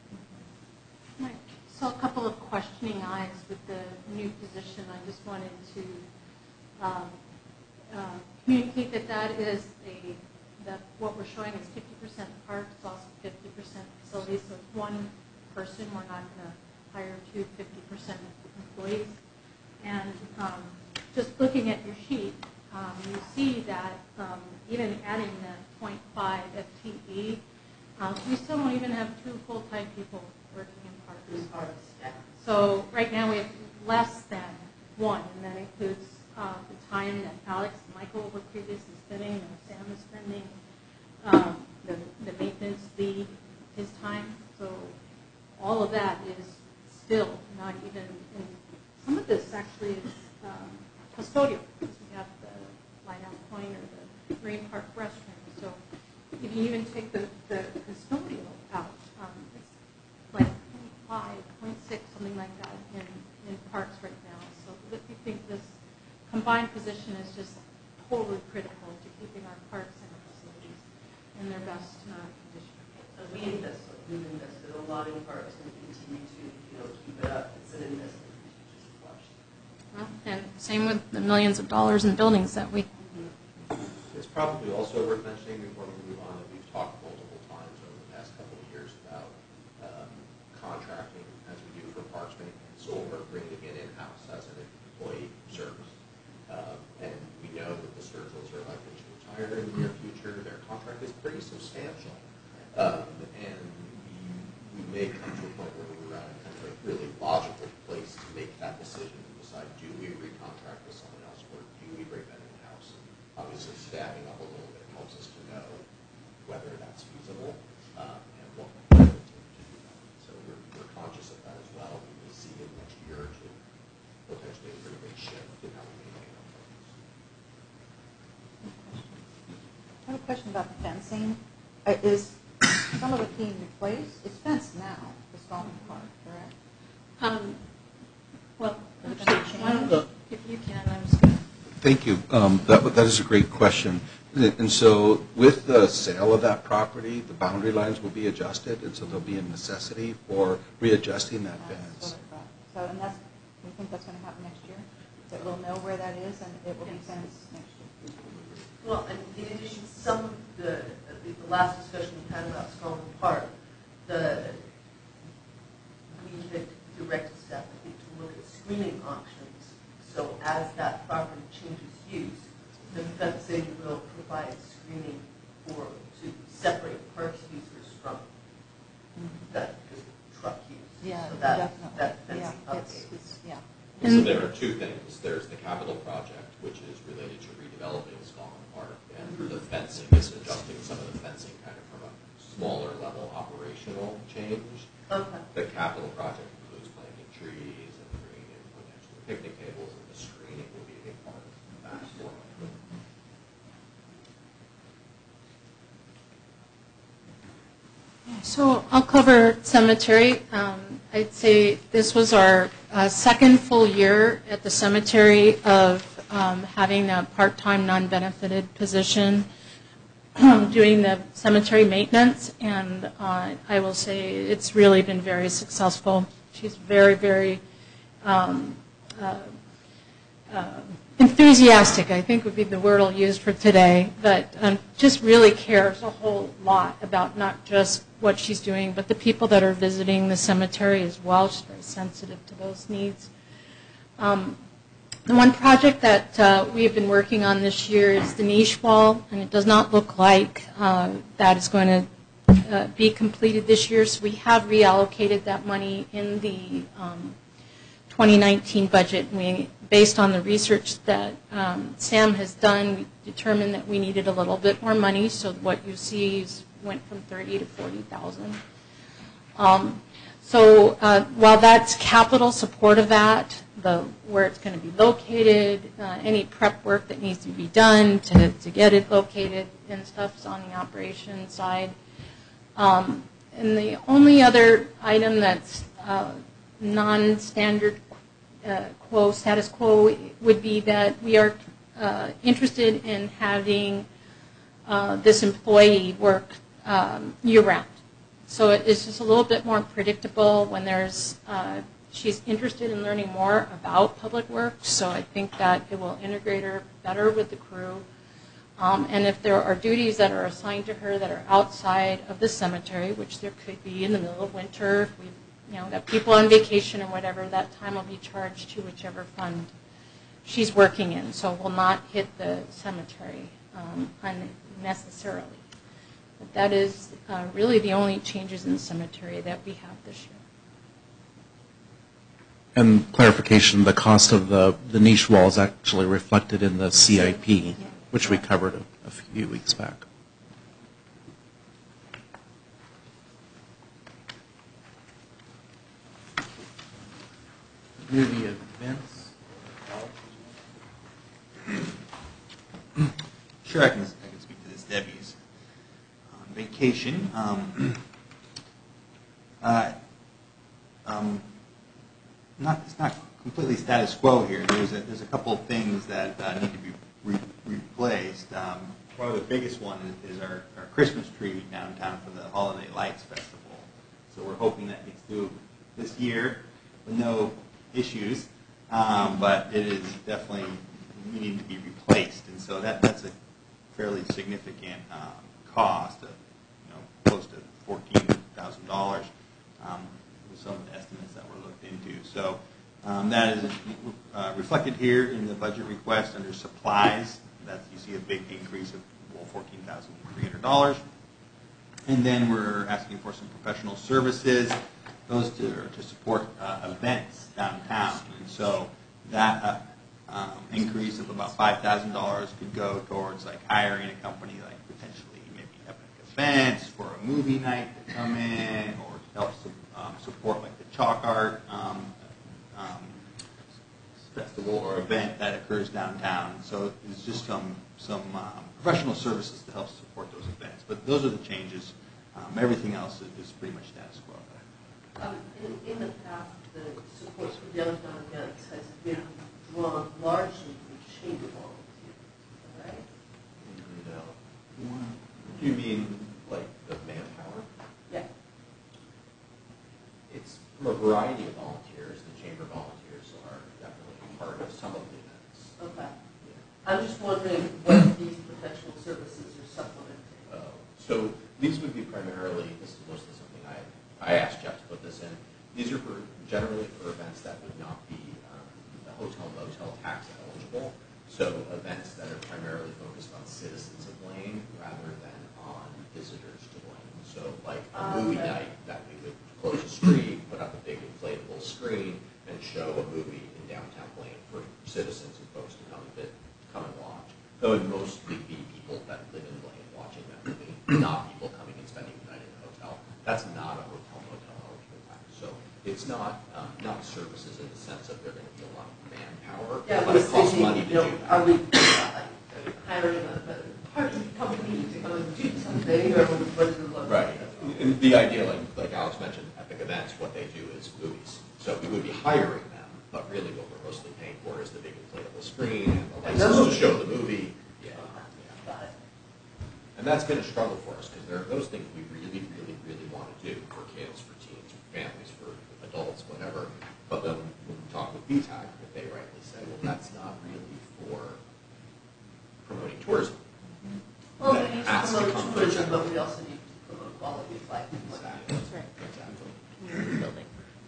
Right. So a couple of questioning eyes with the new position. I just wanted to um, uh, communicate that that is a, that what we're showing is fifty percent parks, also fifty percent facilities. So it's one person. We're not going to hire two fifty percent employees. And um, just looking at your sheet, um, you see that um, even adding the zero point five F T E, um, we still don't even have two full-time people working in parks. So right now we have less than one, and that includes uh, the time that Alex and Michael were previously spending, and Sam is spending, um, the, the maintenance lead, his time. So all of that is still not even, and some of this actually is um, custodial, because we have the Lighthouse Point or the Marine Park restroom. So if you even take the, the custodial out, um, it's like zero point five, zero point six, something like that in, in parks right now. So we think this combined position is just totally critical to keeping our parks and our facilities in their best uh, condition. So we invest, we've invested a lot in parks and continue to, you know, keep it up. It's an investment we should just watch. Well, and same with the millions of dollars in buildings that we. It's probably also worth mentioning before we move on that we've talked multiple times over the past couple of years about um, contracting as we do for parks maintenance or bringing it in-house as an employee service. Um, and we know that the Sturgills are likely to retire in the near future. Their contract is pretty substantial. Um, and we, we may come to a point where we're at a kind of a really logical place to make that decision and decide, do we recontract with someone else or do we bring that in-house? Obviously, staffing up a little bit helps us to know whether that's feasible um, and what we're going to do that. So we're, we're conscious of that as well. We will see in the next year or two potentially a pretty big shift in how we maintain our parks. I have a question about the fencing. Uh, is some of it being replaced? It's fenced now, the Stallman Park, correct? Um, well, Is it going to why don't change? you, if you can, I was going to. Thank you. Um, that, that is a great question. And so with the sale of that property, the boundary lines will be adjusted, and so there'll be a necessity for readjusting that fence. So, and that's, we think that's going to happen next year? That we'll know where that is and it will be fenced next year? Well, and in addition, some of the, the last discussion we had about Stallman Park, the, we had directed staff, I think, to look at screening options. So as that property changes use, the fencing will provide screening for, to separate parks users from that just truck use. Yeah, so that, definitely. that fencing Yeah, it's, update. it's, yeah. So there are two things. There's the capital project, which is related to redeveloping Stallman Park, and the fencing is adjusting some of the fencing kind of from a smaller level operational change. Okay. The capital project includes planting trees and bringing in potentially picnic tables, and the screening will be a big part of that. So I'll cover cemetery. Um, I'd say this was our uh, second full year at the cemetery of um, having a part-time, non-benefited position doing the cemetery maintenance, and uh, I will say it's really been very successful. She's very, very um, uh, uh, enthusiastic, I think would be the word I'll use for today, but um, just really cares a whole lot about not just what she's doing, but the people that are visiting the cemetery as well. She's very sensitive to those needs. Um, the one project that uh, we have been working on this year is the niche wall, and it does not look like uh, that is going to uh, be completed this year, so we have reallocated that money in the um, twenty nineteen budget. We, based on the research that um, Sam has done, we determined that we needed a little bit more money, so what you see is went from thirty to forty thousand. Um, so uh, while that's capital support of that, the where it's going to be located, uh, any prep work that needs to be done to, to get it located and stuff's on the operations side. Um, and the only other item that's uh, non-standard uh, quo, status quo, would be that we are uh, interested in having uh, this employee work um, year-round. So it's just a little bit more predictable when there's, uh, she's interested in learning more about public works, so I think that it will integrate her better with the crew. Um, and if there are duties that are assigned to her that are outside of the cemetery, which there could be in the middle of winter, if we you know, got people on vacation or whatever, that time will be charged to whichever fund she's working in, so will not hit the cemetery um, unnecessarily. But that is uh, really the only changes in the cemetery that we have this year. And clarification, the cost of the, the niche wall is actually reflected in the C I P, yeah, which we covered a, a few weeks back. Movie events. Sure, I can, I can speak to this. Debbie's on vacation. Um, uh, um, not, it's not completely status quo here. There's a, there's a couple of things that uh, need to be re replaced. Um, one of the biggest one is, is our, our Christmas tree downtown for the Holiday Lights Festival. So we're hoping that gets through this year with no issues, um, but it is definitely needing to be replaced, and so that that's a fairly significant um, cost of you know close to fourteen thousand dollars um, with some of the estimates that were looked into. So um, that is uh, reflected here in the budget request under supplies. That's you see a big increase of well fourteen thousand three hundred dollars, and then we're asking for some professional services. Those to, to support uh, events downtown, and so that uh, um, increase of about five thousand dollars could go towards like hiring a company, like potentially maybe Epic Events for a movie night to come in, or to help su um, support like the chalk art um, um, festival or event that occurs downtown. So it's just some some um, professional services to help support those events. But those are the changes. Um, everything else is, is pretty much status quo. Um, in, in the past, the support for downtown events has been drawn largely from chamber volunteers, right? No. Do you mean like the manpower? Yeah. It's from a variety of volunteers. The chamber volunteers are definitely part of some of the events. Okay. Yeah. I'm just wondering what these professional services are supplementing. Uh, so these would be primarily, this is mostly something I I asked Jeff to put this in. These are for generally for events that would not be um, the hotel motel tax eligible. So events that are primarily focused on citizens of Blaine rather than on visitors to Blaine. So like a um, movie okay. night that we would close a street, put up a big inflatable screen, and show a movie in downtown Blaine for citizens and folks to come and come and watch. Though it would mostly be people that live in Blaine watching that movie, not people coming and spending the night in the hotel. That's not a hotel. So it's not um, not services in the sense of they're going to be a lot of manpower, yeah, but it costs thinking, money to you know, do that. Are we uh, hiring a, a party company to come and do something, or what does it look right. like? Right. And the idea, like like Alex mentioned, Epic Events, what they do is movies. So we would be hiring them, but really what we're mostly paying for is the big inflatable screen and the license to show the movie. Yeah. yeah. Got it. And that's been a struggle for us because there are those things we really, really, really want to do for kids, for teens, for families, for adults, whatever. But then when we talk with B TAC, they rightly say, well, that's not really for tourism. Well, that we need to has to promote come from tourism, general but we also need to promote quality of life. Exactly. That's right. Exactly. Community building.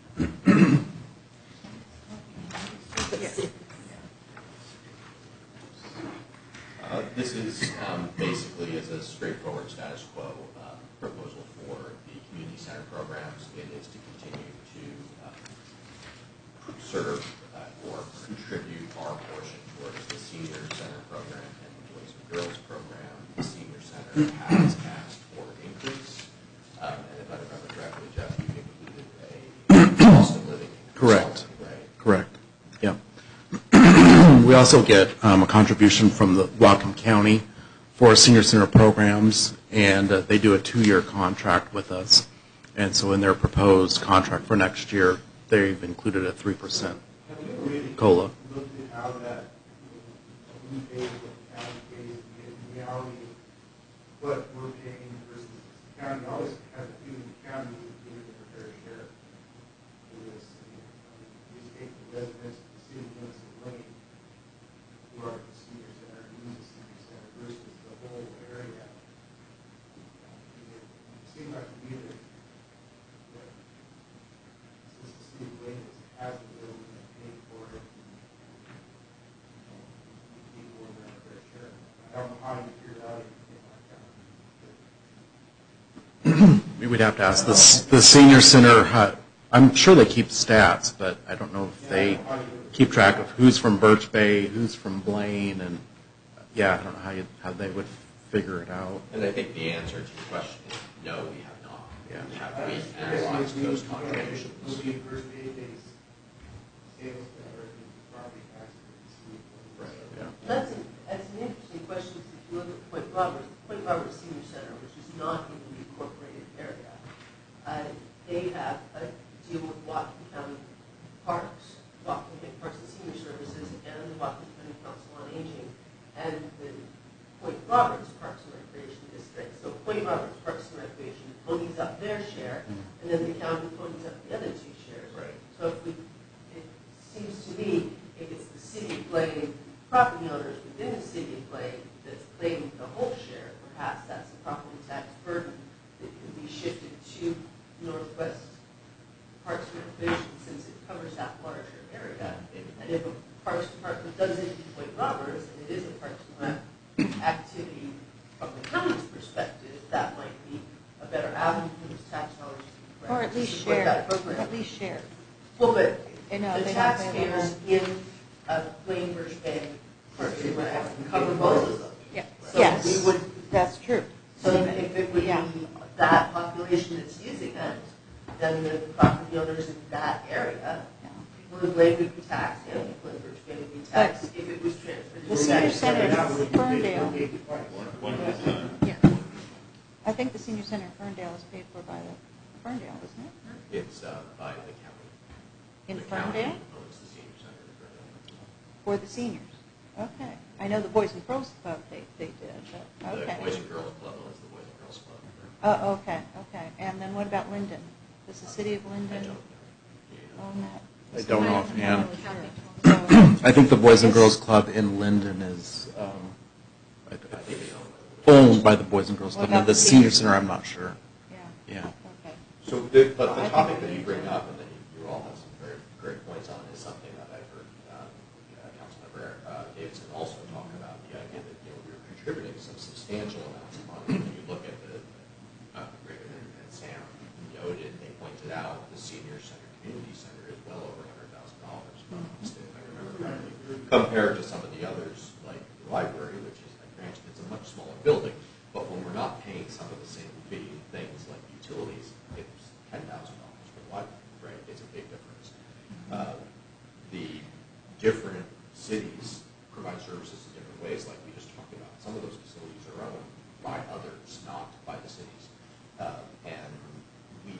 Uh, This is um, basically is a straightforward status quo uh, proposal for the community center programs. It is to continue to uh, serve uh, or contribute our portion towards the senior center program and the boys and girls program. The senior center has asked for an increase, um, and if I remember correctly, Jeff, you included a cost of living. Correct. Right. Correct. Yeah. We also get um, a contribution from the Whatcom County for senior center programs, and uh, they do a two-year contract with us. And so in their proposed contract for next year, they've included a three percent COLA. Looked at how that, we pay, what the county pays, and in reality, what we're paying versus the county, always has a feeling the county is giving their fair share for this. I mean, we just take the residents, the city limits of Lane, who are the senior center, use the senior center versus the whole area. It seems like to me that, that since the city of Lane has the building and paying for it, people in their fair share. I don't know how you figure out anything like that. We would have to ask this, the senior center, how- I'm sure they keep stats, but I don't know if they keep track of who's from Birch Bay, who's from Blaine, and, yeah, I don't know how you, how they would figure it out. And I think the answer to your question is no, we have not. Yeah. Have we analyzed those contributions? Movie first eight days, sales or property tax. Yeah. That's an, that's an interesting question, because if you look at Point Roberts, Point Roberts Senior Center, which is not in the incorporated area, uh, they have a deal with Whatcom County Parks, Whatcom County Parks and Senior Services, and the Whatcom County Council on Aging, and the Point Roberts Parks and Recreation District. So Point Roberts Parks and Recreation ponies up their share, and then the county ponies up the other two shares. Right. So if we, it seems to me, if it's the city of Blaine, property owners within the city of Blaine that's claiming the whole share, perhaps that's a property tax burden that can be shifted to Northwest Parks and Recreation, since it covers that larger area. And if a Parks Department does it in Point Roberts, and it is a Parks and Rec activity from the county's perspective, that might be a better avenue for those tax dollars to be Or at least to support share, that program. at least share. Well, but You know, the they don't pay the taxpayers in uh, Blaine, Birch Bay, Parks and Rec cover both of them. Yeah. So Yes, we would, that's true. so if it would be Yeah. that population that's using it, then the property owners in that area, people in Blaine would be taxed, and people in Birch Bay would be taxed if it was transferred. The to senior that center area. in Ferndale, One at a time. yeah. I think the senior center in Ferndale is paid for by the Ferndale, isn't it? It's uh, by the county. In The county Ferndale? owns the senior center in Ferndale. For the seniors? Okay. I know the Boys and Girls Club, they, they did, but, The okay. Boys and Girls Club owns the Boys and Girls Club. Oh, okay, okay. And then what about Linden? Does the city of I Linden don't know. own that? I don't know offhand. So, I think the Boys and Girls Club in Linden is um, I think they own it. owned by the Boys and Girls What Club. Now, about the the senior senior center, I'm not sure. yeah, Yeah. okay. So, the, but I the think topic we that you need bring to- up and that you, you all have some very great points on is something that I've heard um, uh, Councilmember uh, Davidson also talk about, the idea that, you know, we're contributing some substantial amounts of money. When you look at the, uh, Rick and Sam noted, they pointed out the senior center, community center is well over one hundred thousand dollars, if I remember correctly, compared to some of the others, like the library, which is, like, granted, it's a much smaller building, but when we're not paying some of the same fee things like utilities, it's ten thousand dollars for the library, right? It's a big difference. Uh, The different cities provide services in different ways, like we just talked about. Some of those facilities are owned by others, not by the cities. Uh, And we,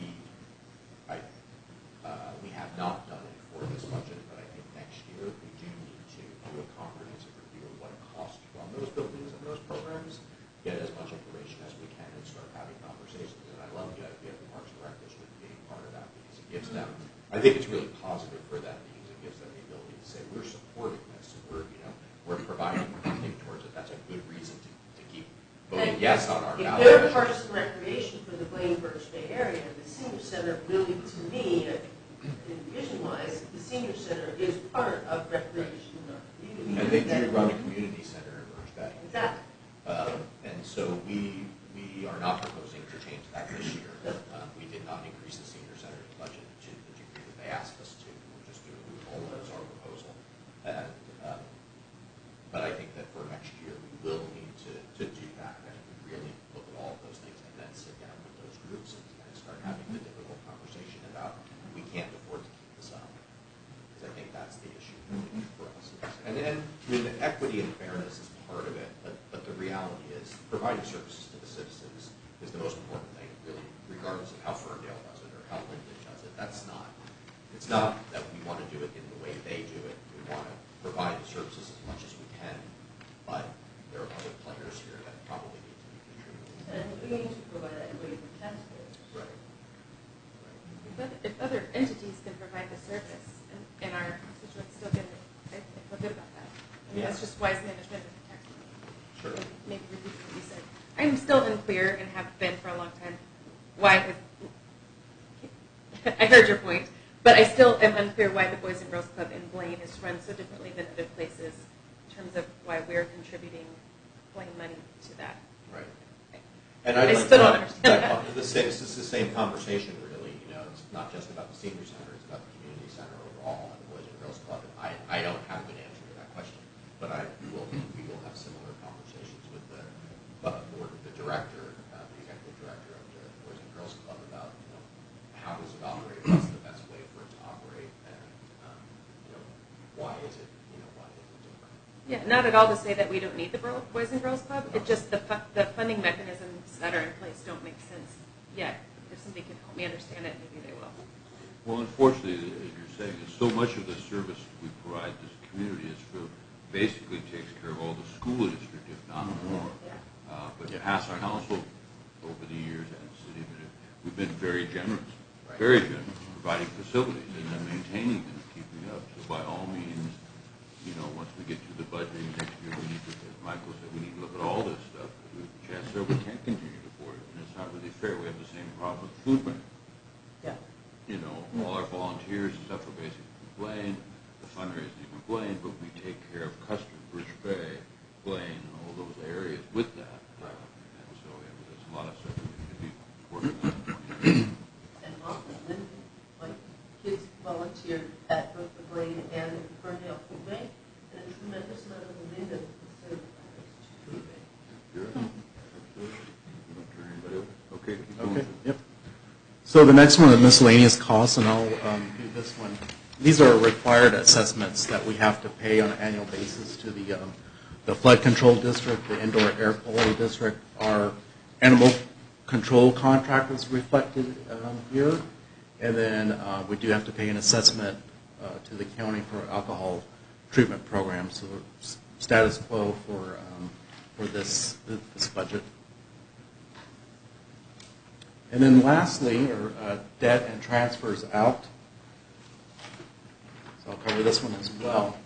I, uh, we have not done it for this budget, but I think next year we do need to do a comprehensive review of what it costs to run those buildings and those programs, get as much information as we can, and start having conversations. And I love the idea of the Parks and Rec District being part of that, because it gives them, I think it's really positive for them, because it gives them the ability to say, we're supporting this, we're, you know, we're providing funding towards it. That's a good reason yes on our If ballot. they're Parks and Recreation for the Blaine Birch Bay area, the senior center really, to me, envision-wise, the senior center is part of recreation in our community. And they do run a community center in Birch Bay. Exactly. Um, And so we, we are not proposing to change that this year. Um, We did not increase the senior center's budget to the degree that they asked us to. We're just doing a loophole as our proposal. And, um, but I think that for next year, we will need to, to do that and really look at all of those things and then sit down with those groups and kind of start having the difficult conversation about we can't afford to keep this up. Because I think that's the issue for us. And then, I mean, the equity and fairness is part of it, but, but the reality is providing services to the citizens is the most important thing, really, regardless of how Ferndale does it or how Linden does it. That's not, it's not that we want to do it in the way they do it. We want to provide the services as much as we can, but there are other players here that probably need to be contributing. And we need to provide equity for taxpayers. Right. If other- If other entities can provide the service and, and our constituents still get it, I I feel good about that. I mean, that's Yeah. just wise management of the tax money. Sure. And maybe repeat what you said. I'm still unclear and have been for a long time why, I heard your point, but I still am unclear why the Boys and Girls Club in Blaine is run so differently than other places in terms of why we're contributing Blaine money to that. Right. And I'd I like still to don't have understand that, that. the same, it's the same conversation, really. You know, it's not just about the senior center; it's about the community center overall and the Boys and Girls Club. And I, I don't have a good answer to that question, but I will. We will have similar conversations with the uh, board, the director, uh, the executive director of the Boys and Girls Club about you know how does it operate, what's the best way for it to operate, and um, you know why is it you know why is it different. Yeah, not at all to say that we don't need the Bro- Boys and Girls Club. It's just the fu- the funding mechanisms that are in place don't make sense yet. If somebody can help me understand it, maybe they will. Well, unfortunately, as you're saying, is so much of the service we provide this community is for basically takes care of all the school district, if not more. Uh, but past council over the years and the city, we've been very generous, very generous, providing facilities and then maintaining and keeping up. So by all means, you know, once we get to the budgeting next year, we need to, as Michael said, we need to look at all this stuff. Because the chance there we can't continue to afford it, and it's not really fair. We have the same problem with food bank. Yeah. You know, all our volunteers and stuff are basically Blaine, the fundraising in Blaine, but we take care of Custer, Birch Bay, Blaine, and all those areas with that. Uh, and so yeah, there's a lot of stuff we need to be working on. And often, then, my kids volunteered at both the Blaine and Ferndale Food Bank, and a tremendous amount of the Linden served to food bank. Sure. Absolutely. You don't turn anybody over? Okay. keep going. Okay, yep. So the next one, the miscellaneous costs, and I'll um, do this one. These are required assessments that we have to pay on an annual basis to the um, the flood control district, the indoor air quality district. Our animal control contract is reflected um, here, and then uh, we do have to pay an assessment uh, to the county for alcohol treatment program. So s- status quo for um, for this this budget. And then lastly, are uh, debt and transfers out. So I'll cover this one as well.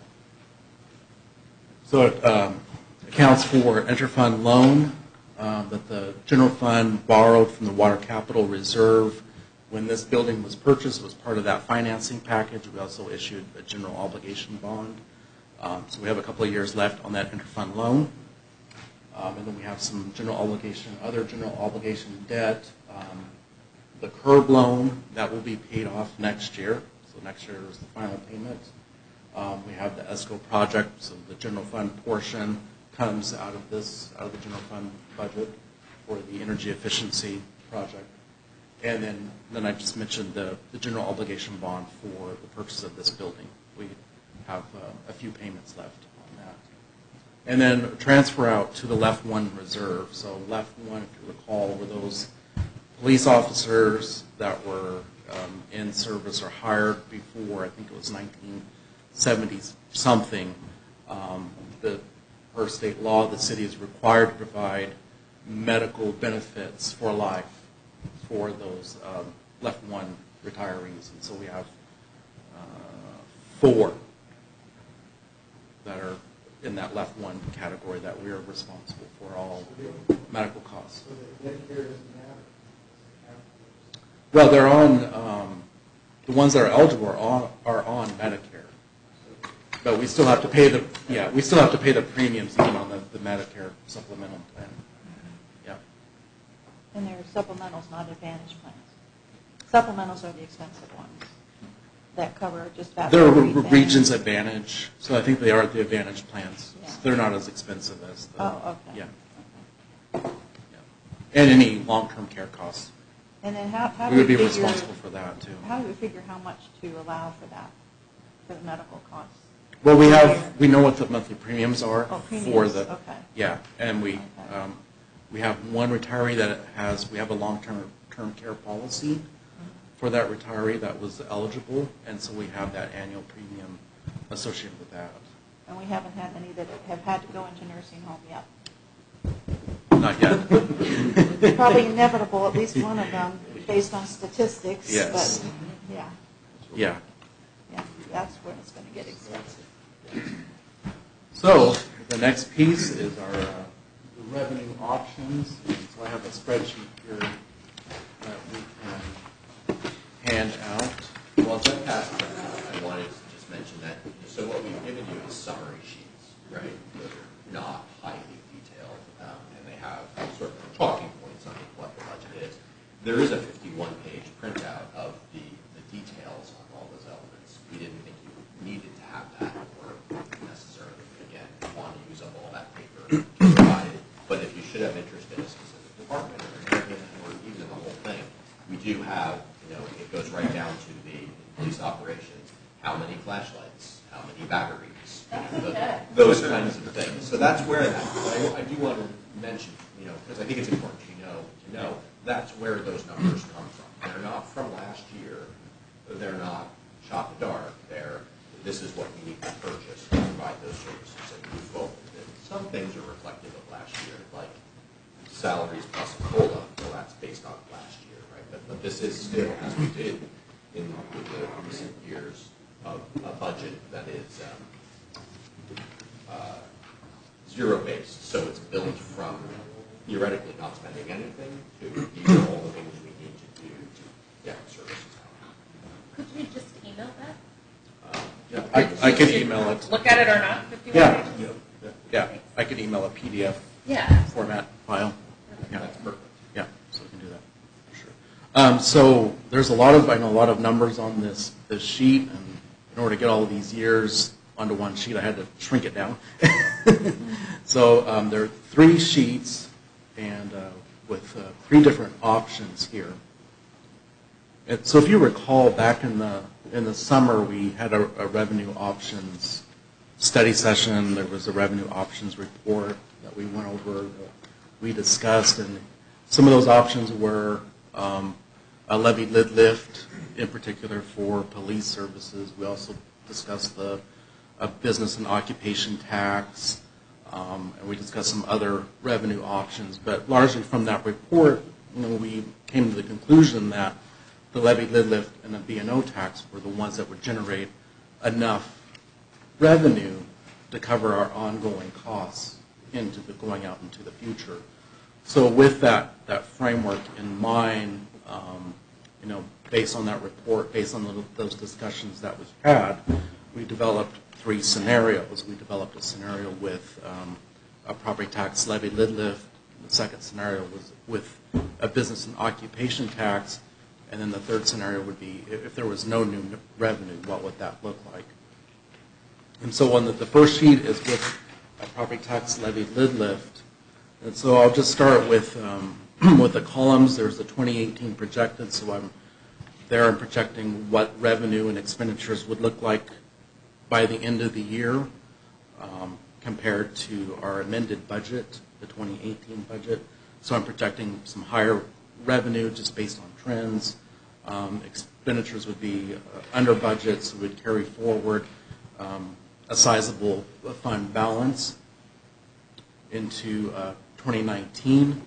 So it um, accounts for interfund loan um, that the general fund borrowed from the Water Capital Reserve when this building was purchased. It was part of that financing package. We also issued a general obligation bond. Um, so we have a couple of years left on that interfund loan. Um, and then we have some general obligation, other general obligation debt. Um, the curb loan, that will be paid off next year. So next year is the final payment. Um, we have the ESCO project, so the general fund portion comes out of this, out of the general fund budget for the energy efficiency project. And then, then I just mentioned the, the general obligation bond for the purchase of this building. We have uh, a few payments left on that. And then transfer out to the left one reserve. So left one, if you recall, were those police officers that were um, in service or hired before, I think it was nineteen seventies something. Um, the, per state law, the city is required to provide medical benefits for life for those um, left one retirees. And so we have uh, four that are in that left one category that we are responsible for all medical costs. Well, they're on, um, the ones that are eligible are on, are on Medicare. But we still have to pay the, yeah, we still have to pay the premiums even on the, the Medicare supplemental plan. Yeah. And they're supplementals, not advantage plans. Supplementals are the expensive ones that cover just about They're everything. Regions Advantage, so I think they are the Advantage plans. Yeah. They're not as expensive as the, Oh, okay. yeah. Yeah. And any long-term care costs. And then how, how We do would we be figure, responsible for that too. how do we figure how much to allow for that, for the medical costs? Well, we per have, year? we know what the monthly premiums are Oh, for premiums, the, okay. yeah, and we, Okay. um, we have one retiree that has, we have a long-term term care policy Mm-hmm. for that retiree that was eligible, and so we have that annual premium associated with that. And we haven't had any that have had to go into nursing home yet. Not yet. Probably inevitable, at least one of them, based on statistics. Yes. But, yeah, Yeah. yeah, that's when it's going to get expensive. So the next piece is our uh, revenue options. And so I have a spreadsheet here that we can hand out. Well, Jeff passed that out. I wanted to just mention that, so what we've given you is summary sheets, right? Those are not highly detailed, um, and they have sort of talking points on what the budget is. There is a fifty-one page printout of the, the details on all those elements. We didn't think you needed to have that or necessarily, again, want to use up all that paper to provide it. But if you should have interest in a specific department or an area or even the whole thing, we do have, you know, it goes right down to the police operations, how many flashlights, how many batteries, the, those kinds of things. So that's where that, I, I do want to mention, you know, because I think it's important to know, to know that's where those numbers come from. They're not from last year. They're not shot in the dark. They're, this is what we need to purchase to provide those services and move forward. And some things are reflective of last year, like salaries plus a COLA. Well, that's based on last year, right? But, but this is still, as we did in the recent years, of a budget that is um, uh, zero-based. So it's built from theoretically not spending anything to these are all the things we need to do to get services out. Could you just email that? Uh, yeah, I, I could email it. Look at it or not, if you Yeah. want. Yeah. Yeah. I could email a P D F Yeah. format file. Yeah. That's perfect. Yeah, so we can do that, for sure. Um, so there's a lot of, I know a lot of numbers on this, this sheet, and in order to get all of these years onto one sheet, I had to shrink it down. So um, there are three sheets, and uh, with uh, three different options here. And so if you recall, back in the in the summer, we had a, a revenue options study session. There was a revenue options report that we went over, that we discussed, and some of those options were um, a levy lid lift, in particular for police services. We also discussed the uh, business and occupation tax, um, and we discussed some other revenue options. But largely from that report, you know, we came to the conclusion that the levy lid lift and the B and O tax were the ones that would generate enough revenue to cover our ongoing costs into the going out into the future. So with that that framework in mind, um, you know, based on that report, based on the, those discussions that was had, we developed three scenarios. We developed a scenario with um, a property tax levy lid lift. The second scenario was with a business and occupation tax. And then the third scenario would be if there was no new revenue, what would that look like? And so on the, the first sheet is with a property tax levy lid lift. And so I'll just start with um, with the columns. There's the twenty eighteen projected, so I'm there I'm projecting what revenue and expenditures would look like by the end of the year um, compared to our amended budget, the twenty eighteen budget. So I'm projecting some higher revenue just based on trends. Um, expenditures would be uh, under budget, so we'd carry forward um, a sizable fund balance into uh, twenty nineteen.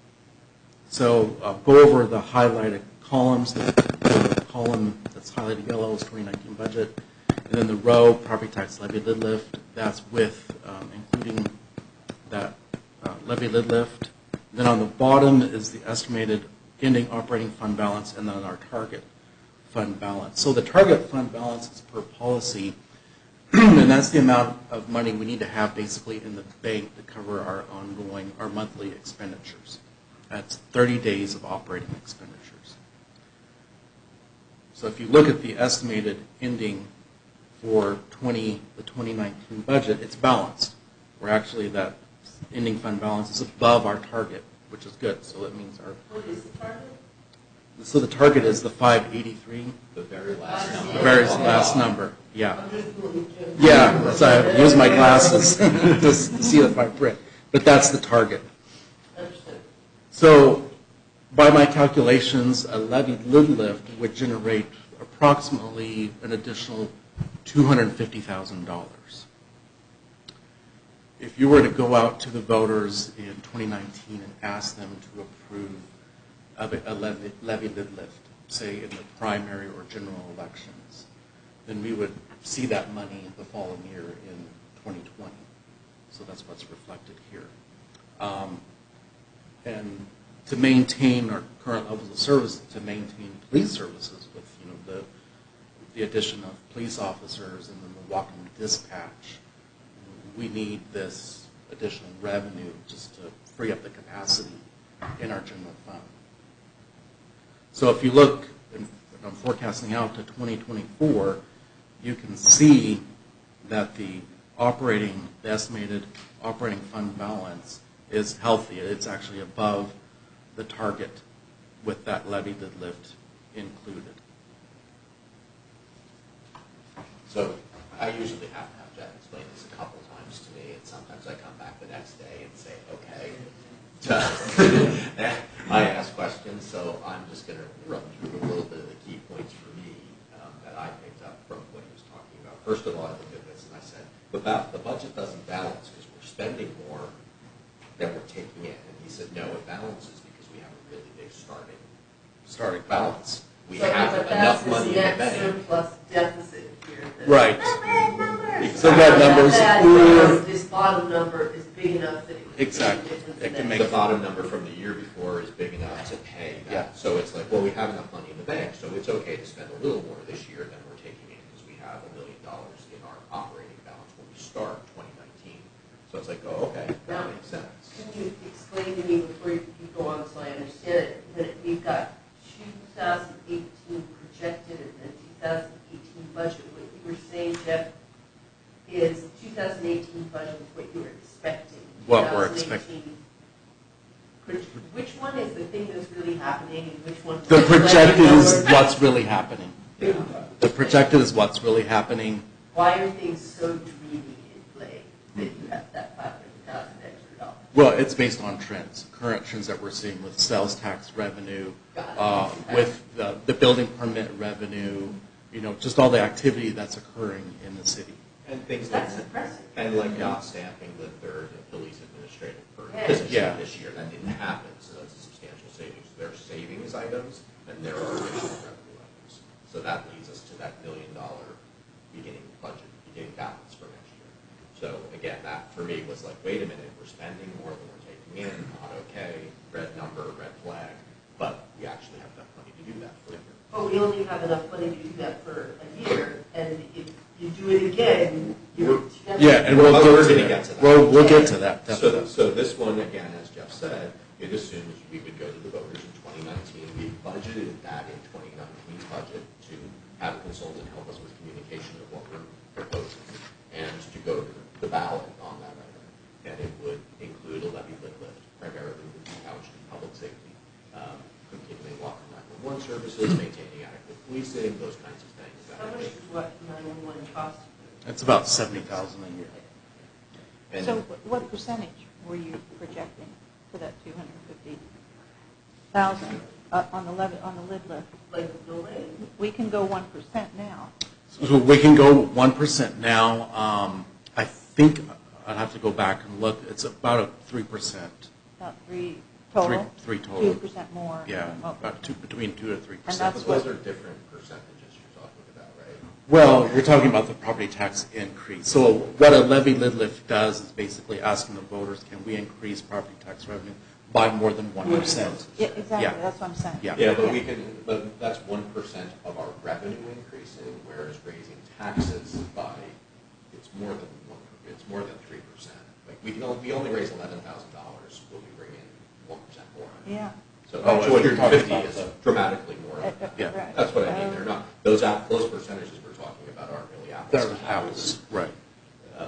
So I'll go over the highlighted columns. The, the column that's highlighted yellow is twenty nineteen budget, And then the row, property tax levy lid lift, that's with, um, including that uh, levy lid lift. Then on the bottom is the estimated ending operating fund balance and then our target fund balance. So the target fund balance is per policy, and that's the amount of money we need to have basically in the bank to cover our ongoing, our monthly expenditures. That's thirty days of operating expenditures. So if you look at the estimated ending for twenty, the twenty nineteen budget, it's balanced. We're actually, that ending fund balance is above our target, which is good. So that means our... What is the target? So the target is the five eighty-three. The very last number. The very last number, yeah. Yeah, that's why I use my glasses to see the fine print. But that's the target. So by my calculations, a levy lid lift would generate approximately an additional two hundred fifty thousand dollars. If you were to go out to the voters in twenty nineteen and ask them to approve of a levy, levy lid lift, say in the primary or general elections, then we would see that money the following year in twenty twenty. So that's what's reflected here. Um, and to maintain our current levels of service, to maintain police services with you know the the addition of police officers and then the walk-in dispatch, we need this additional revenue just to free up the capacity in our general fund. So if you look, and I'm forecasting out to twenty twenty-four, you can see that the operating, the estimated operating fund balance is healthy. It's actually above the target with that levy lid lift included. So I usually have to have Jeff explain this a couple times to me, and sometimes I come back the next day and say, okay. I ask questions, so I'm just going to run through a little bit of the key points for me um, that I picked up from what he was talking about. First of all, I looked at this and I said, the, ba- the budget doesn't balance because we're spending more than we're taking in. And he said, no, it balances because we have a really big starting starting balance. We so have enough money in the bank. Surplus deficit here. Right. Not bad numbers. So that numbers. Not bad, this bottom number is big enough that it would Exactly. make a difference. It can in make The bottom number from the year before is big enough to pay that. Yeah. So it's like, well, we have enough money in the bank, so it's okay to spend a little more this year than we're taking in because we have a million dollars in our operating balance when we start twenty nineteen. So it's like, oh, okay, that Now, makes sense. Can you explain to me before you you go on so I understand it, that we've got two thousand eighteen projected and then two thousand eighteen budget. What you were saying, Jeff, is two thousand eighteen budget is what you were expecting. What we're expecting. Which one is the thing that's really happening and which one? The projected is lower? what's really happening. The projected is what's really happening. Why are things so dreamy in play that you have that five hundred thousand extra dollars? Well, it's based on trends, current trends that we're seeing with sales tax revenue, uh, with the, the building permit revenue, you know, just all the activity that's occurring in the city. And things That's like impressive. and like not stamping the third police administrative Yeah. position Yeah. this year. That didn't happen, so that's a substantial savings. There are savings items and there are additional revenue items. So that leads us to that million dollar beginning budget, beginning balance for next year. So again, that for me was like, wait a minute, we're spending more than we're taking in, not okay, red number, red flag, but we actually have enough money to do that for a year. But we only have enough money to do that for a year, and if you do it again, you're. Yeah, and we'll Well, get we're to gonna that. get to that. We'll, we'll get to that, So, definitely. so this one, again, as Jeff said, it assumes we would go to the voters in twenty nineteen. We budgeted that in twenty nineteen's budget to have a consultant help us with communication of what we're proposing and to go to the ballot on that item. And it would include a levy lid lift, primarily with couch and public safety, um, continuing walk and nine one one services, maintaining adequate policing, those kinds of things. How much does what nine one one cost? It's about seventy thousand a year. And So what percentage were you projecting for that two hundred fifty thousand uh, on the levy, on the lid lift? Like no way? We can go one percent now. So we can go one percent now. Um, I think I'd have to go back and look. It's about a three percent. About three total? Three, three total. Two percent more? Yeah, Okay. about two, between two to three And percent. that's But those what- are different percentages you're talking about, right? Well, you're talking about the property tax increase. So what a levy lid lift does is basically asking the voters, can we increase property tax revenue by more than one percent? Yeah, exactly, Yeah. that's what I'm saying. Yeah. Yeah, but we can, but that's one percent of our revenue increasing, whereas raising taxes by, it's more than one, it's more than three percent. Like, we can only, we only raise eleven thousand dollars, but we bring in one percent more. Yeah. So Oh, two hundred you're fifty talking is about dramatically more. Uh, uh, Yeah. right. That's what I mean, Um, they're not, those, app- those percentages we're talking about aren't really apples They're to apples. apples, right. Um,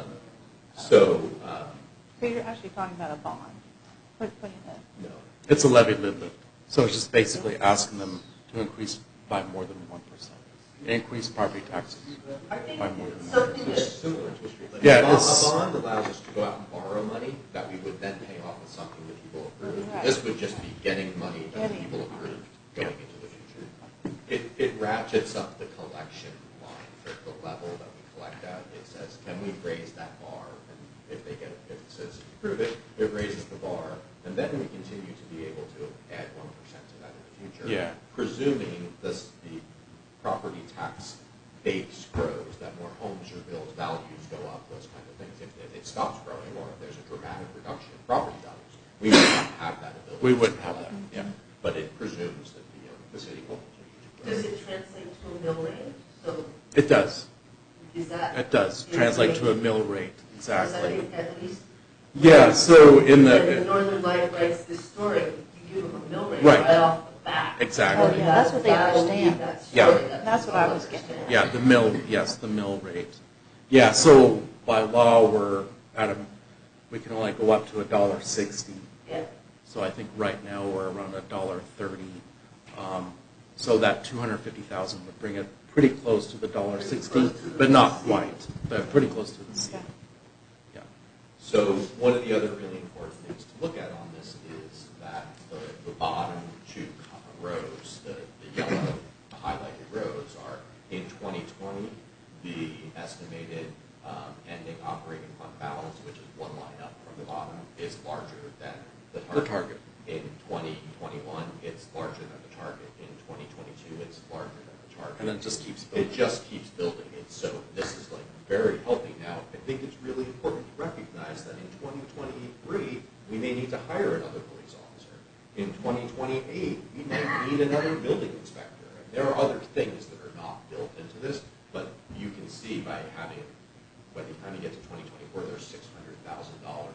So, um, So you're actually talking about a bond, put, putting a, no. It's a levy lid lift. So it's just basically asking them to increase by more than one percent. Increase property taxes by more than one percent. It's similar to a street levy. Yeah, A bond- it's- A bond allows us to go out and borrow money that we would then pay off with something that people approve. Right. This would just be getting money that Getting. people approved going into the future. It, it ratchets up the collection line for the level that we collect at. It says, can we raise that bar? And if they get, if it says approve it, it raises the bar, and then we continue to be able to add one percent to that in the future. Yeah. Presuming this, the property tax base grows, that more homes are built, values go up, those kind of things. If, if it stops growing, or if there's a dramatic reduction in property values, we would not have that ability. We wouldn't to have collect. that, yeah. But it presumes that the, uh, the city will continue to grow. Does it translate to a mill rate? So It does. is that? It does translate to a mill rate, exactly. Is that at least? Yeah, so in When the the, Northern Light writes this story, you give them a mill rate Right. right off the bat. Exactly. Oh, yeah, that's what they That'll understand. lead that Yeah. story. That's what I was getting at. yeah, the mill, yes, the mill rate. Yeah, so by law, we're at a, we can only go up to a dollar sixty. Yeah. So I think right now we're around a dollar thirty. Um, so that two hundred fifty thousand would bring it pretty close to the dollar sixty, but not quite, but pretty close to the ceiling. Yeah. So one of the other really important things to look at on this is that the, the bottom two rows, the, the yellow highlighted rows are in twenty twenty, the estimated um, ending operating fund balance, which is one line up from the bottom, is larger than the target. The target. In twenty twenty-one, it's larger than the target. In twenty twenty-two, it's larger than the target. And then it just keeps building. It just keeps building. And so this is like very healthy. Now, I think it's really important to recognize that in twenty twenty-three, we may need to hire another police officer. In twenty twenty-eight, we might need another building inspector. And there are other things that are not built into this, but you can see by having, by the time you get to twenty twenty-four, there's six hundred thousand dollars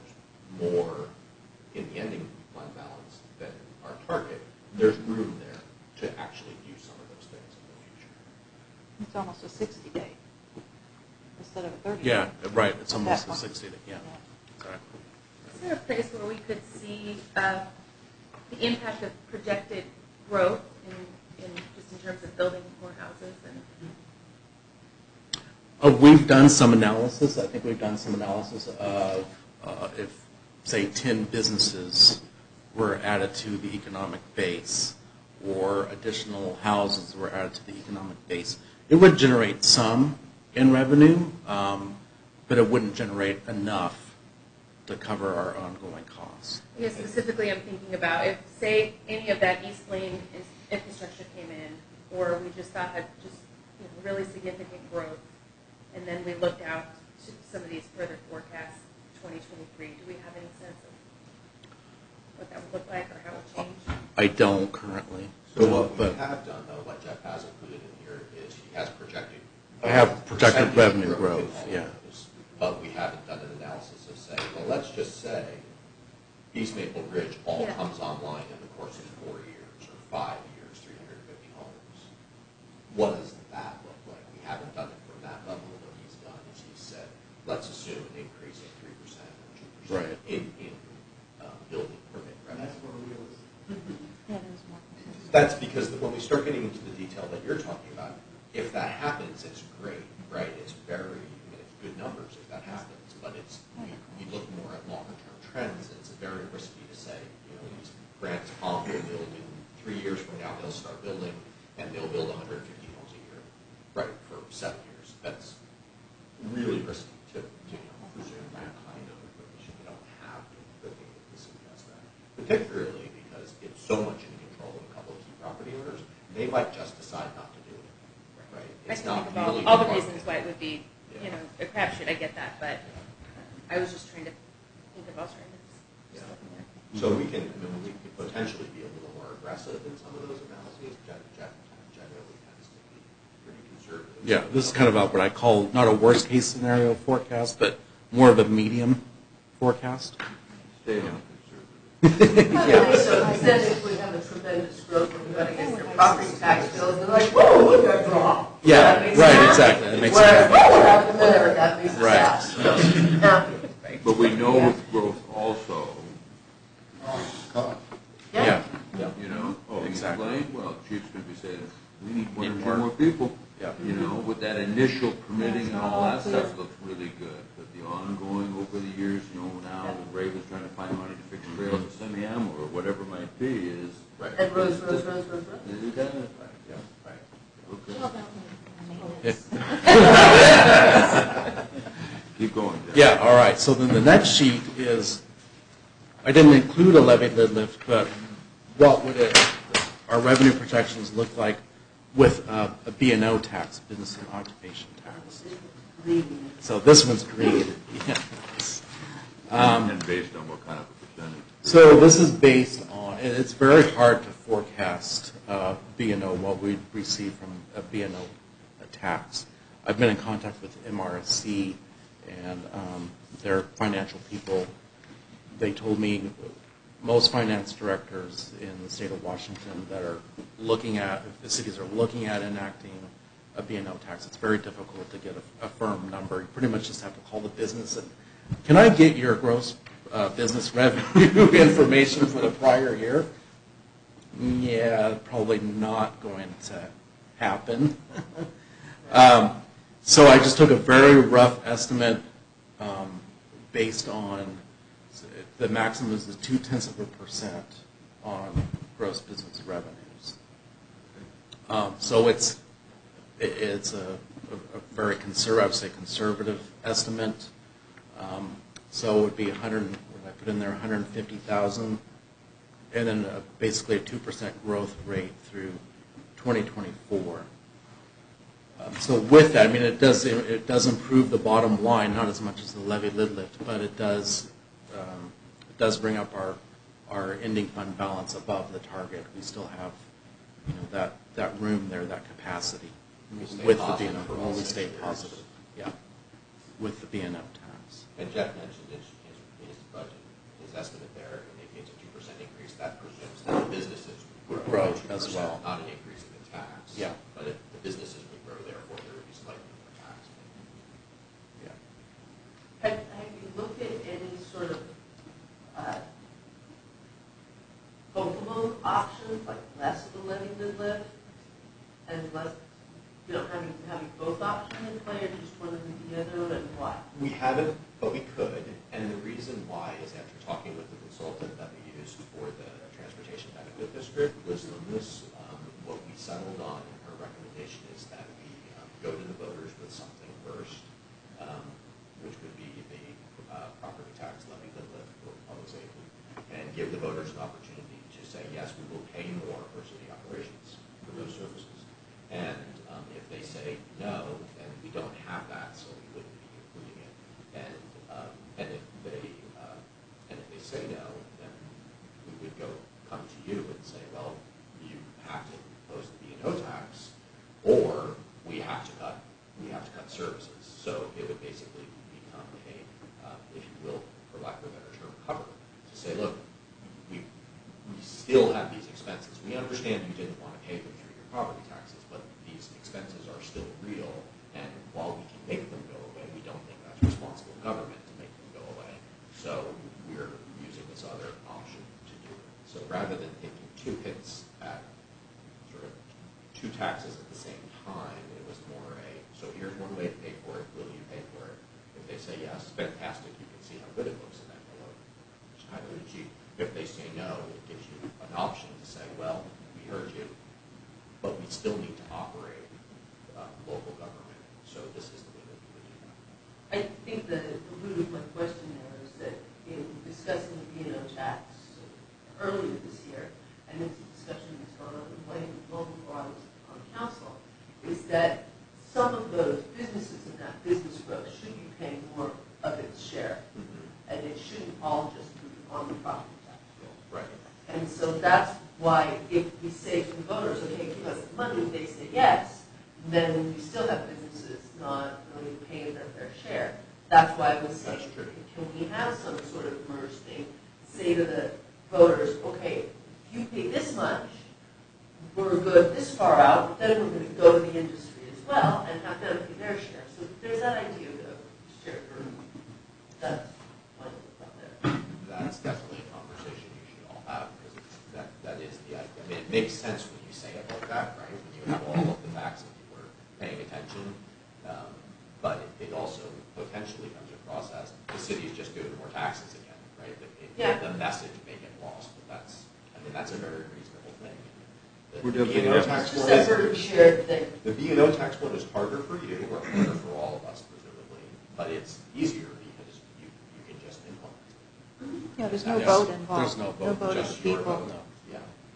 more in the ending fund balance than our target. There's room there to actually do some of those things in the future. It's almost a sixty day instead of a thirty. Yeah, right, it's At almost that a point. sixty, yeah, exactly. Is there a place where we could see uh, the impact of projected growth in, in just in terms of building more houses and? Uh, we've done some analysis. I think we've done some analysis of uh, if, say, ten businesses were added to the economic base or additional houses were added to the economic base. It would generate some in revenue, um, but it wouldn't generate enough to cover our ongoing costs. I guess specifically I'm thinking about if, say, any of that East Lane is- infrastructure came in, or we just thought had just you know, really significant growth, and then we looked out to some of these further forecasts, twenty twenty-three, do we have any sense of what that would look like or how it would change? I don't currently. So what we but have done, though, what Jeff has included in here is he has projected. I have projected percentage revenue in growth, all of yeah. those. But we haven't done an analysis of saying, well, let's just say East Maple Ridge all Yeah. comes online in the course of four years or five years, three hundred fifty homes. What does that look like? We haven't done it from that level. What he's done is he said, let's assume an increase of three percent or two percent Right. in, in um, building permit revenue. That's where we was. Yeah, there's more. That's because when we start getting into the detail that you're talking about, if that happens, it's great, right? It's very, I mean, it's good numbers if that happens, but it's, we, we look more at longer term trends, and it's very risky to say, you know, these grants Palm will build in three years from now, they'll start building, and they'll build one hundred fifty homes a year, right, for seven years. That's really risky to, to you know, presume that kind of information. We don't have the data to suggest that, particularly because it's so much in control of a couple of key property owners, they might just decide not to do it, right? I It's can not think of all, Ideally, all the the reasons market. why it would be, you know, a crapshoot, I get that, but I was just trying to think of alternatives. Just looking at- So we can, I mean, we could potentially be a little more aggressive in some of those analyses. Jeff, Jeff generally tends to be pretty conservative. Yeah, this is kind of a, what I call, not a worst-case scenario forecast, but more of a medium forecast. Stay on conservative. Yeah. So then if we have a tremendous growth, we're going to get their property tax bills, they're like, whoa, look at that drop. Yeah, That makes right, sense. exactly. That makes Whereas, sense. whoa, what happened there? That makes Right. sense. Happy. But we know with growth also, Yeah. you know, oh, Exactly. exactly. Well, chief's going to be saying, we need one or Need two more. more people. Yeah. You know, with that initial permitting and all that stuff looks really good. But the ongoing over the years, you know, now the Raven's trying to find money to fix trails at Semi-Am or whatever it might be is. Right. And rose, rose, rose, rose, rose. There you go. Yeah, right. Okay. How about maintenance? Keep going, Jeff. Yeah, all right. So then the next sheet is, I didn't include a levy lid lift, but what would it, our revenue projections look like with uh, a B and O tax, business and occupation tax? So this one's green. Yes. Um, And based on what kind of a percentage? So this is based on, and it's very hard to forecast uh, B and O, what we receive from a B and O tax. I've been in contact with M R S C and um, their financial people. They told me most finance directors in the state of Washington that are looking at, if the cities are looking at enacting a B and O tax, it's very difficult to get a, a firm number. You pretty much just have to call the business and, can I get your gross uh, business revenue information for the prior year? Yeah, probably not going to happen. um, so I just took a very rough estimate um, based on, the maximum is the two-tenths of a percent on gross business revenues. Um, so it's it, it's a, a, a very conservative, I would say conservative estimate. Um, so it would be one hundred, what did I put in there, one hundred fifty thousand, and then a, basically a two percent growth rate through twenty twenty-four. Um, so with that, I mean, it does it does improve the bottom line, not as much as the levy lid lift, but it does um, it does bring up our our ending fund balance above the target. We still have, you know, that that room there, that capacity with the B and O. Will we stay positive? Yeah, with the B and O tax. And Jeff mentioned in his, in his budget, his estimate there, if it's a two percent increase, that presumes that the businesses would grow Grow by as two percent, well. not an increase in the tax. Yeah. But if the businesses would grow, therefore there would be slightly more tax. Yeah. Have, have you looked at any sort of uh, both of them options, like less of the levy lid lift and less, you know, having having both options in play, or just one or the other, and why? We haven't, but we could, and the reason why is after talking with the consultant that we used for the Transportation Benefit District, was on this, um, what we settled on in her recommendation is that we um, go to the voters with something first, um, which would be the uh, property tax levy lid lift for public safety, and give the voters an opportunity to say, yes, we will pay more for city operations for those services. And um, if they say no, then we don't have that, so we wouldn't be including it. And um, and if they uh, and if they say no, then we would go come to you and say, well, you have to impose the B and O tax, or we have to cut we have to cut services. So it would basically become a, uh, if you will, for lack of a better term, cover to say, look, we we still have these expenses. We understand you didn't want to pay them through your property taxes, but these expenses are still real, and while we can make them go away, we don't think that's responsible government to make them go away. So we're using this other option to do it. So rather than taking two hits at sort of two taxes at the same time, it was more a, so here's one way to pay for it, will you pay for it? If they say yes, fantastic, you can see how good it looks in that envelope. It's kind of cheap. If they say no, it gives you an option to say, well, we heard you, but we still need to operate uh, local government. So this is the way that we would do that. I think the, the root of my question there is that in discussing the B and O tax earlier this year, and it's a discussion that's gone on way long before I was on council, is that some of why if we say to the voters, okay, give us the money, they say yes, then we still have businesses not really paying their fair share. That's why I was saying, can we have some sort of merge thing, say to the voters, okay, if you pay this much, we're good this far out, then we're going to go to the industry as well and have them pay their share. So there's that idea of shared burden. That's my thought there. That's definitely a conversation you should all have, because it's, that, that is the idea. I mean, it makes sense when you say it like that, right? When you have all of the facts and people are paying attention. Um, but it, it also potentially comes across as the city is just doing more taxes again, right? It, it, yeah. The message may get lost, but that's, I mean, that's a very reasonable thing. The, We're the B and O tax just one a burden shared thing. The B and O tax one is harder for you, or harder for all of us, presumably, but it's easier because you, you can just implement it. Yeah, there's no Yes. vote involved. There's no vote, No vote of Just your people. vote, yeah.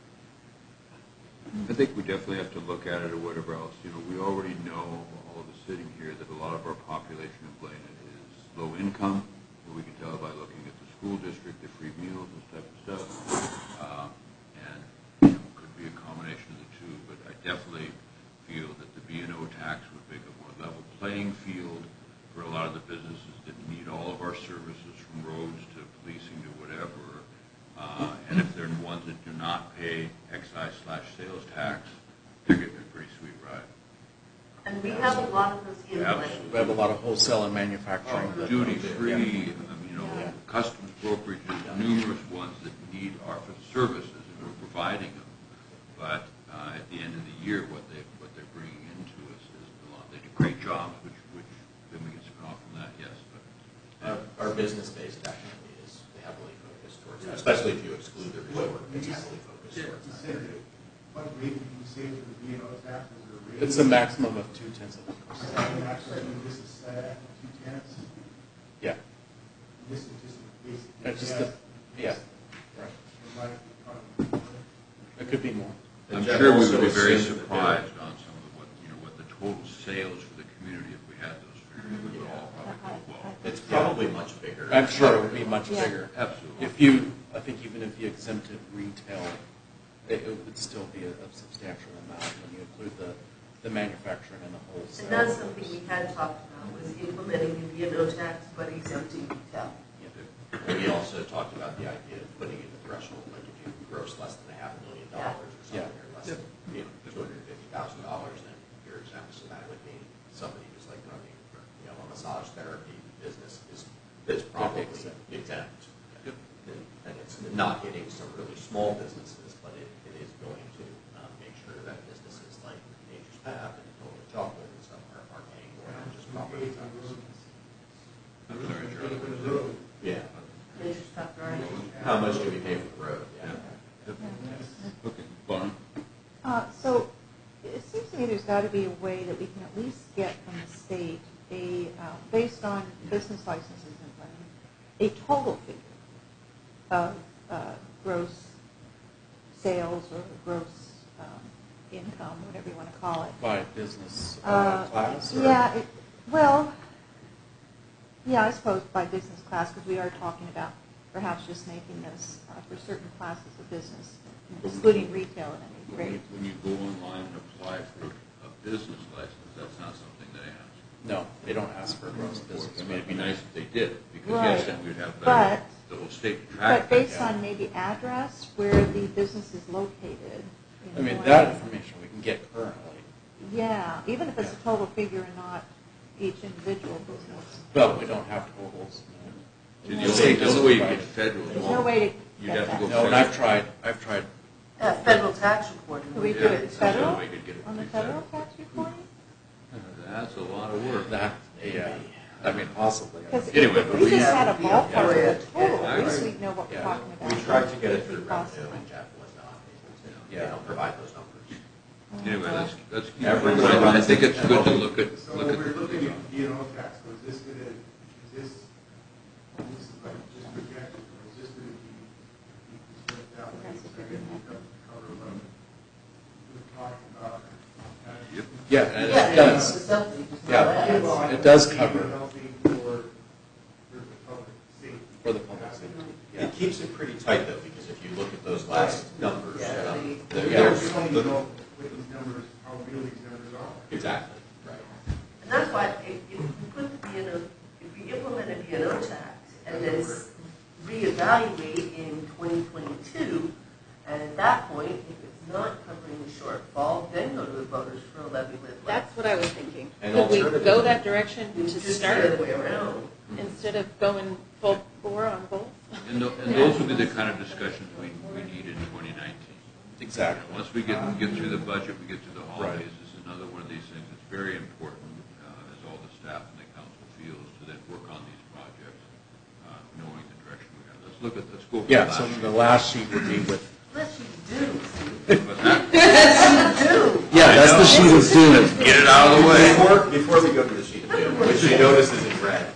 I think we definitely have to look at it or whatever else. You know, we already know, all of us sitting here, that a lot of our population in Blaine is low income. We can tell by looking at the school district, the free meals, this type of stuff. Uh, and you know, it could be a combination of the two, but I definitely feel that the B and O tax would make a more level playing field for a lot of the businesses that need all of our services, from roads to policing to whatever. Uh, and if they're ones that do not pay excise slash sales tax, they're getting a pretty sweet ride. And we have a lot of those in Blaine. Absolutely. We have a lot of wholesale and manufacturing. Oh, that- duty free, um, you know, Yeah. customs brokerages, numerous ones that need our services, and we're providing them. But uh, at the end of the year, what they what they're bringing into us is a lot. They do great jobs, which which then we get spin off from that. Yes, but Our, our business base definitely is heavily focused towards that, especially if you exclude the resort, it's heavily focused towards that. Consider it. What rate would you say for the B and O tax? Is there a rate? It's a maximum of two tenths of a percent. And actually, this is set at two tenths. Yeah. This is just a basic. It's just the, yeah. Right. It might be kind of- It could be more. I'm Jeff sure we also would be very assumed that surprised on some of what you know what the total sales for the community if we had those figures. We would all probably go, well, It's probably much bigger. I'm sure it would be much Yeah. bigger. absolutely. If you, I think even if you exempted retail, it, it would still be a, a substantial amount when you include the, the manufacturing and the wholesale. And that's something we had talked about, was implementing the B and O tax, but exempting retail. And we also talked about the idea of putting in the threshold, like if you gross less than a half a million dollars or something, Yeah. or less than, you know, two hundred fifty thousand dollars, then you're exempt. So that would mean somebody who's like running, you know, a massage therapy business is, is probably exempt. exempt. And and it's not hitting some really small businesses, but it, it is going to um, make sure that businesses like Nature's Path and Total Chocolate and stuff are, are paying more than just property taxes. I'm sorry, Charlie. Yeah. Nature's Path, right? How much do we pay for the road? Yeah. Okay, Lauren. Uh, so it seems to me there's got to be a way that we can at least get from the state a, uh, based on business licenses in Blaine, a total figure of uh, gross sales or gross um, income, whatever you want to call it. By business uh, Uh, class? Or? Yeah, it, well, yeah, I suppose by business class, because we are talking about perhaps just making this uh, for certain classes of business, excluding retail at any When you, rate. when you go online and apply for a business license, that's not something they ask. No, they don't ask for gross business. I mean, it'd be nice if they did, because Right. yes, then we'd have But- better, the whole state to track. But based that. on maybe address, where the business is located. I in mean, Blaine. that information we can get currently. Yeah, even if it's a total figure and not each individual business. But we don't have totals. The The only state the only way you doesn't get provide- federal. There's no way to You'd get have to that. go No, and federal. I've tried, I've tried. Yeah, federal tax reporting. Could we do Yeah, it that's the only federal, way you could get it on the through federal federal. tax reporting? That's a lot of work. That, yeah, I mean, possibly. Because Anyway, if but we we- just had a ballpark Yeah. of the total, I at least agree. we'd know what we're Yeah. talking about. We tried to get it If through we possibly. revenue, and Jeff was not able to, they Yeah. don't provide those numbers. Anyway, let's, let's keep. Everyone going. I runs think it's it. good to look at, So look when at. we're looking at B and O tax, so is this gonna, is this, this is like just projected, or is this gonna be, be split out? That's a good Maybe method. cover what we're talking about. Yep. Yeah, and Yeah, it does. it's something, just Yeah. not Well, ads. I It does think cover. it's healthy for, for the public safety. For the public safety. Yeah. It keeps it pretty tight though, because if you look at those last numbers, Yeah. um, They're- Yeah, they're- we don't even know what these numbers, how real these numbers are. Exactly, right. And that's why if, if we put the B and O, if we implement a B and O tax and then s- reevaluate in twenty twenty-two, and at that point, if it's not covering the shortfall, then go to the voters for a levy lift. That's what I was thinking. And Could we alternatively- go that direction to Just the start other way around. instead of going full bore on both? And tho- and those would be the kind of discussions we, we need in twenty nineteen. Exactly. You know, Once we get, get through the budget, we get through the holidays, this is another one of these things that's very important, uh, as all the staff and the council feels, to then work on these projects, uh, knowing the direction we have. Let's look at, let's go. for Yeah, the so last the sheet. last sheet would be with, Unless you do, see. What's that? Unless you do. yeah, that's the sheet of doom. Get it out of the way. Before, before we go to the sheet of doom, which you notice is in red.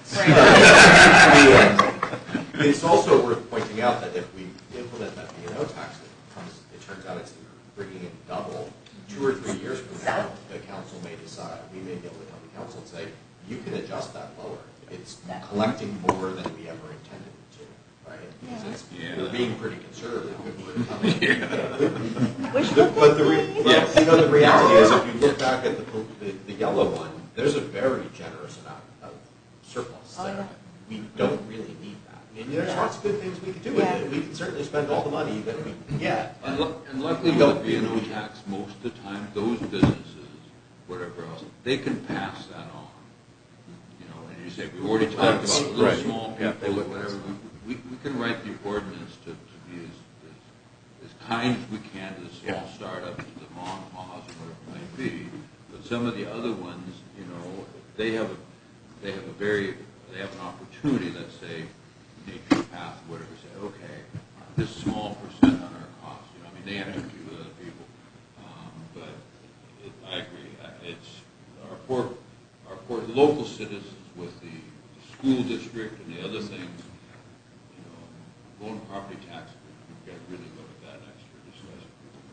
It's also worth pointing out that if we implement that B and O tax, it comes, it turns out it's bringing in double. Two or three years from now, the council may decide, we may be able to come to council and say, you can adjust that lower. It's collecting more than we ever intended it to, right? Because it's, Yeah. we're being pretty conservative. We're coming. Wish The- what But the, they re- say. well, you know, the reality is, if you look back at the, the, the yellow one, there's a very generous amount of surplus Oh, there. yeah. We don't really need that. I mean, there's lots of good things we could do with Yeah. it. We can certainly spend all the money that we can get. And but lu- and luckily we with don't the B and O really- tax, most of the time, those businesses, whatever else, they can pass that on. You know, and you say, we already talked about little Right. small Yeah, people, they or would whatever. We, we we can write the ordinance to, to be as, as, as kind as we can to the small Yeah. startups, to the mom and pops, or whatever it might be. But some of the other ones, you know, they have a, they have a very, they have an opportunity, let's say, nature path, whatever, say, okay, this small percent on our cost, you know, I mean, they have to compete with other people. Um, but it, I agree, I- it's, our poor, our poor local citizens with the, the school district and the other things, you know, loan property tax, we've got to really look at that next year, discuss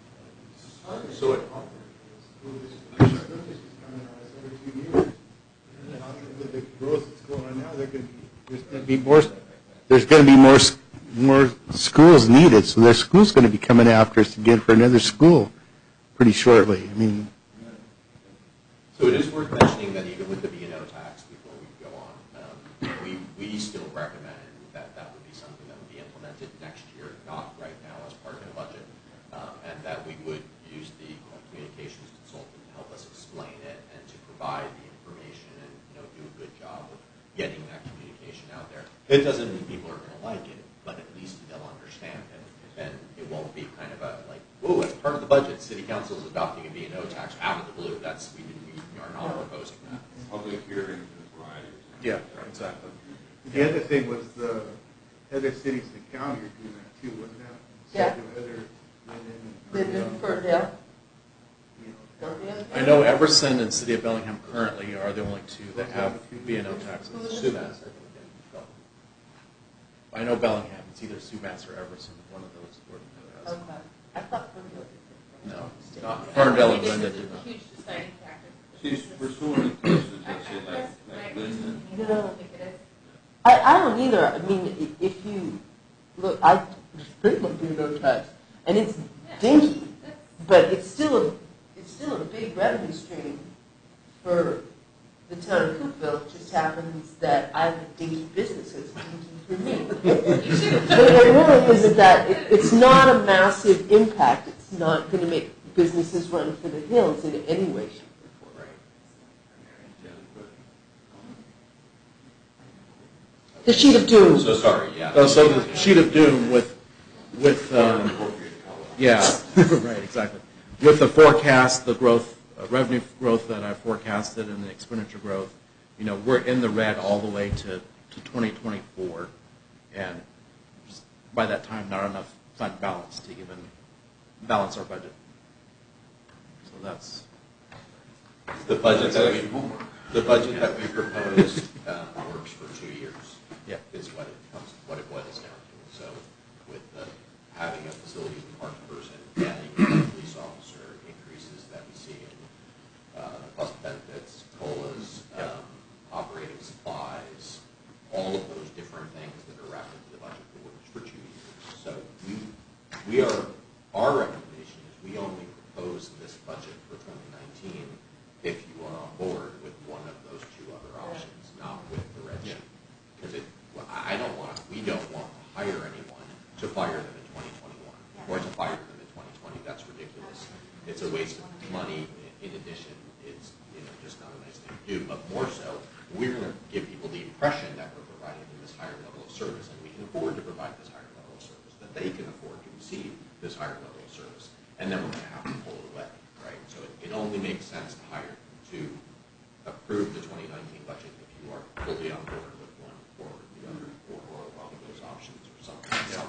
it. So it, School district- school district's coming on us every two years. And with the growth that's going on now, they're going to be, there's going to be more, there's going to be more, s- more schools needed, so their school's going to be coming after us again for another school pretty shortly. I mean, so it is worth mentioning that even with the B and O tax, before we go on, um, we, we still recommend that that would be something that would be implemented next year, not right now as part of the budget, um, and that we would use the communications consultant to help us explain it and to provide the information and, you know, do a good job of getting that communication out there. It doesn't mean people are going to like it, but at least they'll understand it, and it won't be kind of a, like, whoa, as part of the budget, city council is adopting a B and O tax out of the blue. That's, we, we are not proposing that. Public hearings and variety. Yeah, exactly. the other thing was the other cities in the county are doing that too, wasn't that? Yeah. So the other, Linden and Linden, Ferndale, Ferndale. you know, Don't they have- I know Everson and City of Bellingham currently are the only two that have B and O taxes. Sumas, I think, yeah. I know Bellingham, it's either Sumas or Everson, one of those. has it. Okay. I thought Ferndale did. No, not Ferndale and It is Glenda a did not. huge deciding factor. See, for so many places, let's say like, like Linden, No. I, I don't either. I mean, i- if you look, I just pretty much do no tax, and it's dinky, but it's still a, it's still a big revenue stream for the town of Cookville. It just happens that I have a dinky business, so it's dinky for me. But it really isn't that. It, it's not a massive impact. It's not going to make businesses run for the hills in any way, shape, or form. The sheet of doom. So sorry, yeah. Oh, so the sheet of doom with, with, um, yeah, right, exactly. With the forecast, the growth, uh, revenue growth that I forecasted and the expenditure growth, you know, we're in the red all the way to, to twenty twenty-four. And just by that time, not enough fund balance to even balance our budget. So that's, The budget that we, the budget that we proposed um, works for two years. Yeah. Is what it comes, what it boils down to. So with the, having a facilities and parks person, adding a police officer, increases that we see in uh, plus benefits, COLAs, um, operating supplies, all of those different things that are wrapped into the budget that works for two years. So we, we are, our recommendation is we it's a waste of money. In addition, it's, you know, just not a nice thing to do. But more so, we're going to give people the impression that we're providing them this higher level of service, and we can afford to provide this higher level of service, that they can afford to receive this higher level of service, and then we're going to have to pull it away, right? So it, it only makes sense to hire, to approve the twenty nineteen budget if you are fully on board with one or the other, or, or one of those options or something. Yeah.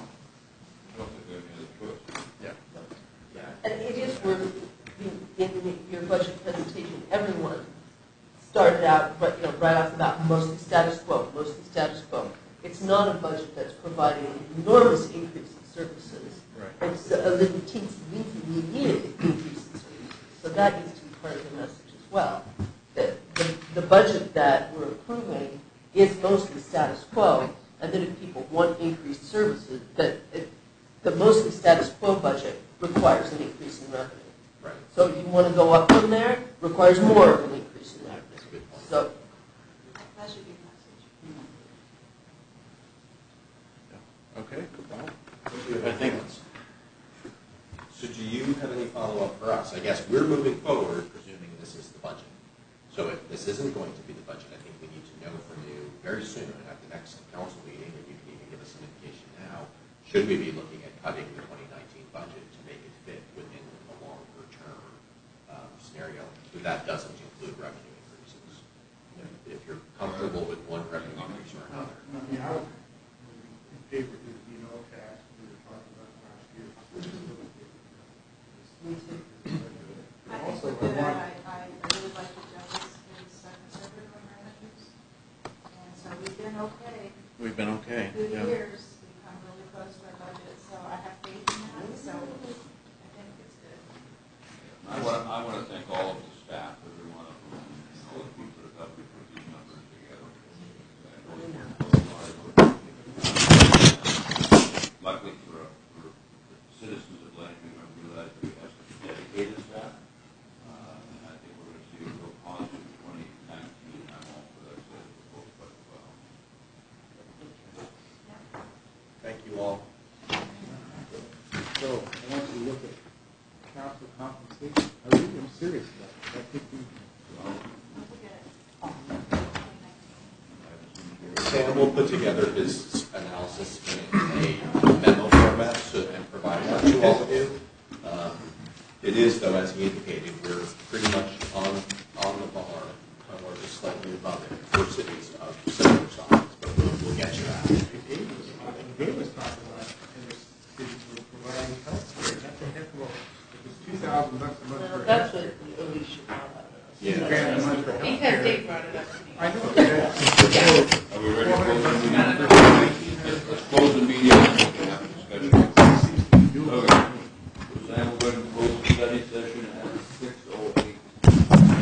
Yeah. Yeah. And it is worth, in, in your budget presentation, everyone started out, right, you know, right off the bat, mostly status quo, mostly status quo. It's not a budget that's providing an enormous increase in services. Right. It's a little teensy weensy needed increase in services. So that needs to be part of the message as well. The, the, the budget that we're approving is mostly status quo, and then if people want increased services, that it, the mostly status quo budget requires an increase in revenue. Right. So if you want to go up from there, requires more of an increase in revenue. That's a good point. So That should be a message. Okay, well, I think. So do you have any follow-up for us? I guess we're moving forward, presuming this is the budget. So if this isn't going to be the budget, I think we need to know from you very soon at the next council meeting, and you can even give us some indication now, should we be looking at cutting the twenty nineteen budget to make it fit within a longer term um, scenario? But that doesn't include revenue increases. If you're comfortable with one revenue increase or another. I mean, I would be in favor of the you know tax we were talking about last year. I think with that, I, I really like the judges is uh, conservative on revenues. And so we've been okay. we've been okay. Through the Yeah. years, we've come really close to our budget, so I have faith in that, so I think it's good. I want, I want to thank all of the staff, every one of them, and all the people that helped me put these numbers together. Luckily for, for citizens of Blanchard, I realize we have such dedicated staff, uh, and I think we're going to see a real positive twenty nineteen. I'm all for that, so it's both quite well. Thank you all. So I want you to look at council compensation. I really am serious about it. I think we. Sam will put together his analysis in a memo format so, and provide that to all of you. Um, it is, though, as he indicated, we're pretty much on on the bar, or just slightly above it, for cities of similar size, but we'll, we'll get you that. Dave was talking about, and the cities were providing health care. That's a heck of a, it was two thousand bucks a month well, for that's health what Alicia brought up. Yeah. Two grand a month for health Because care. Dave brought it up to me. I know that. Are we ready to close the meeting?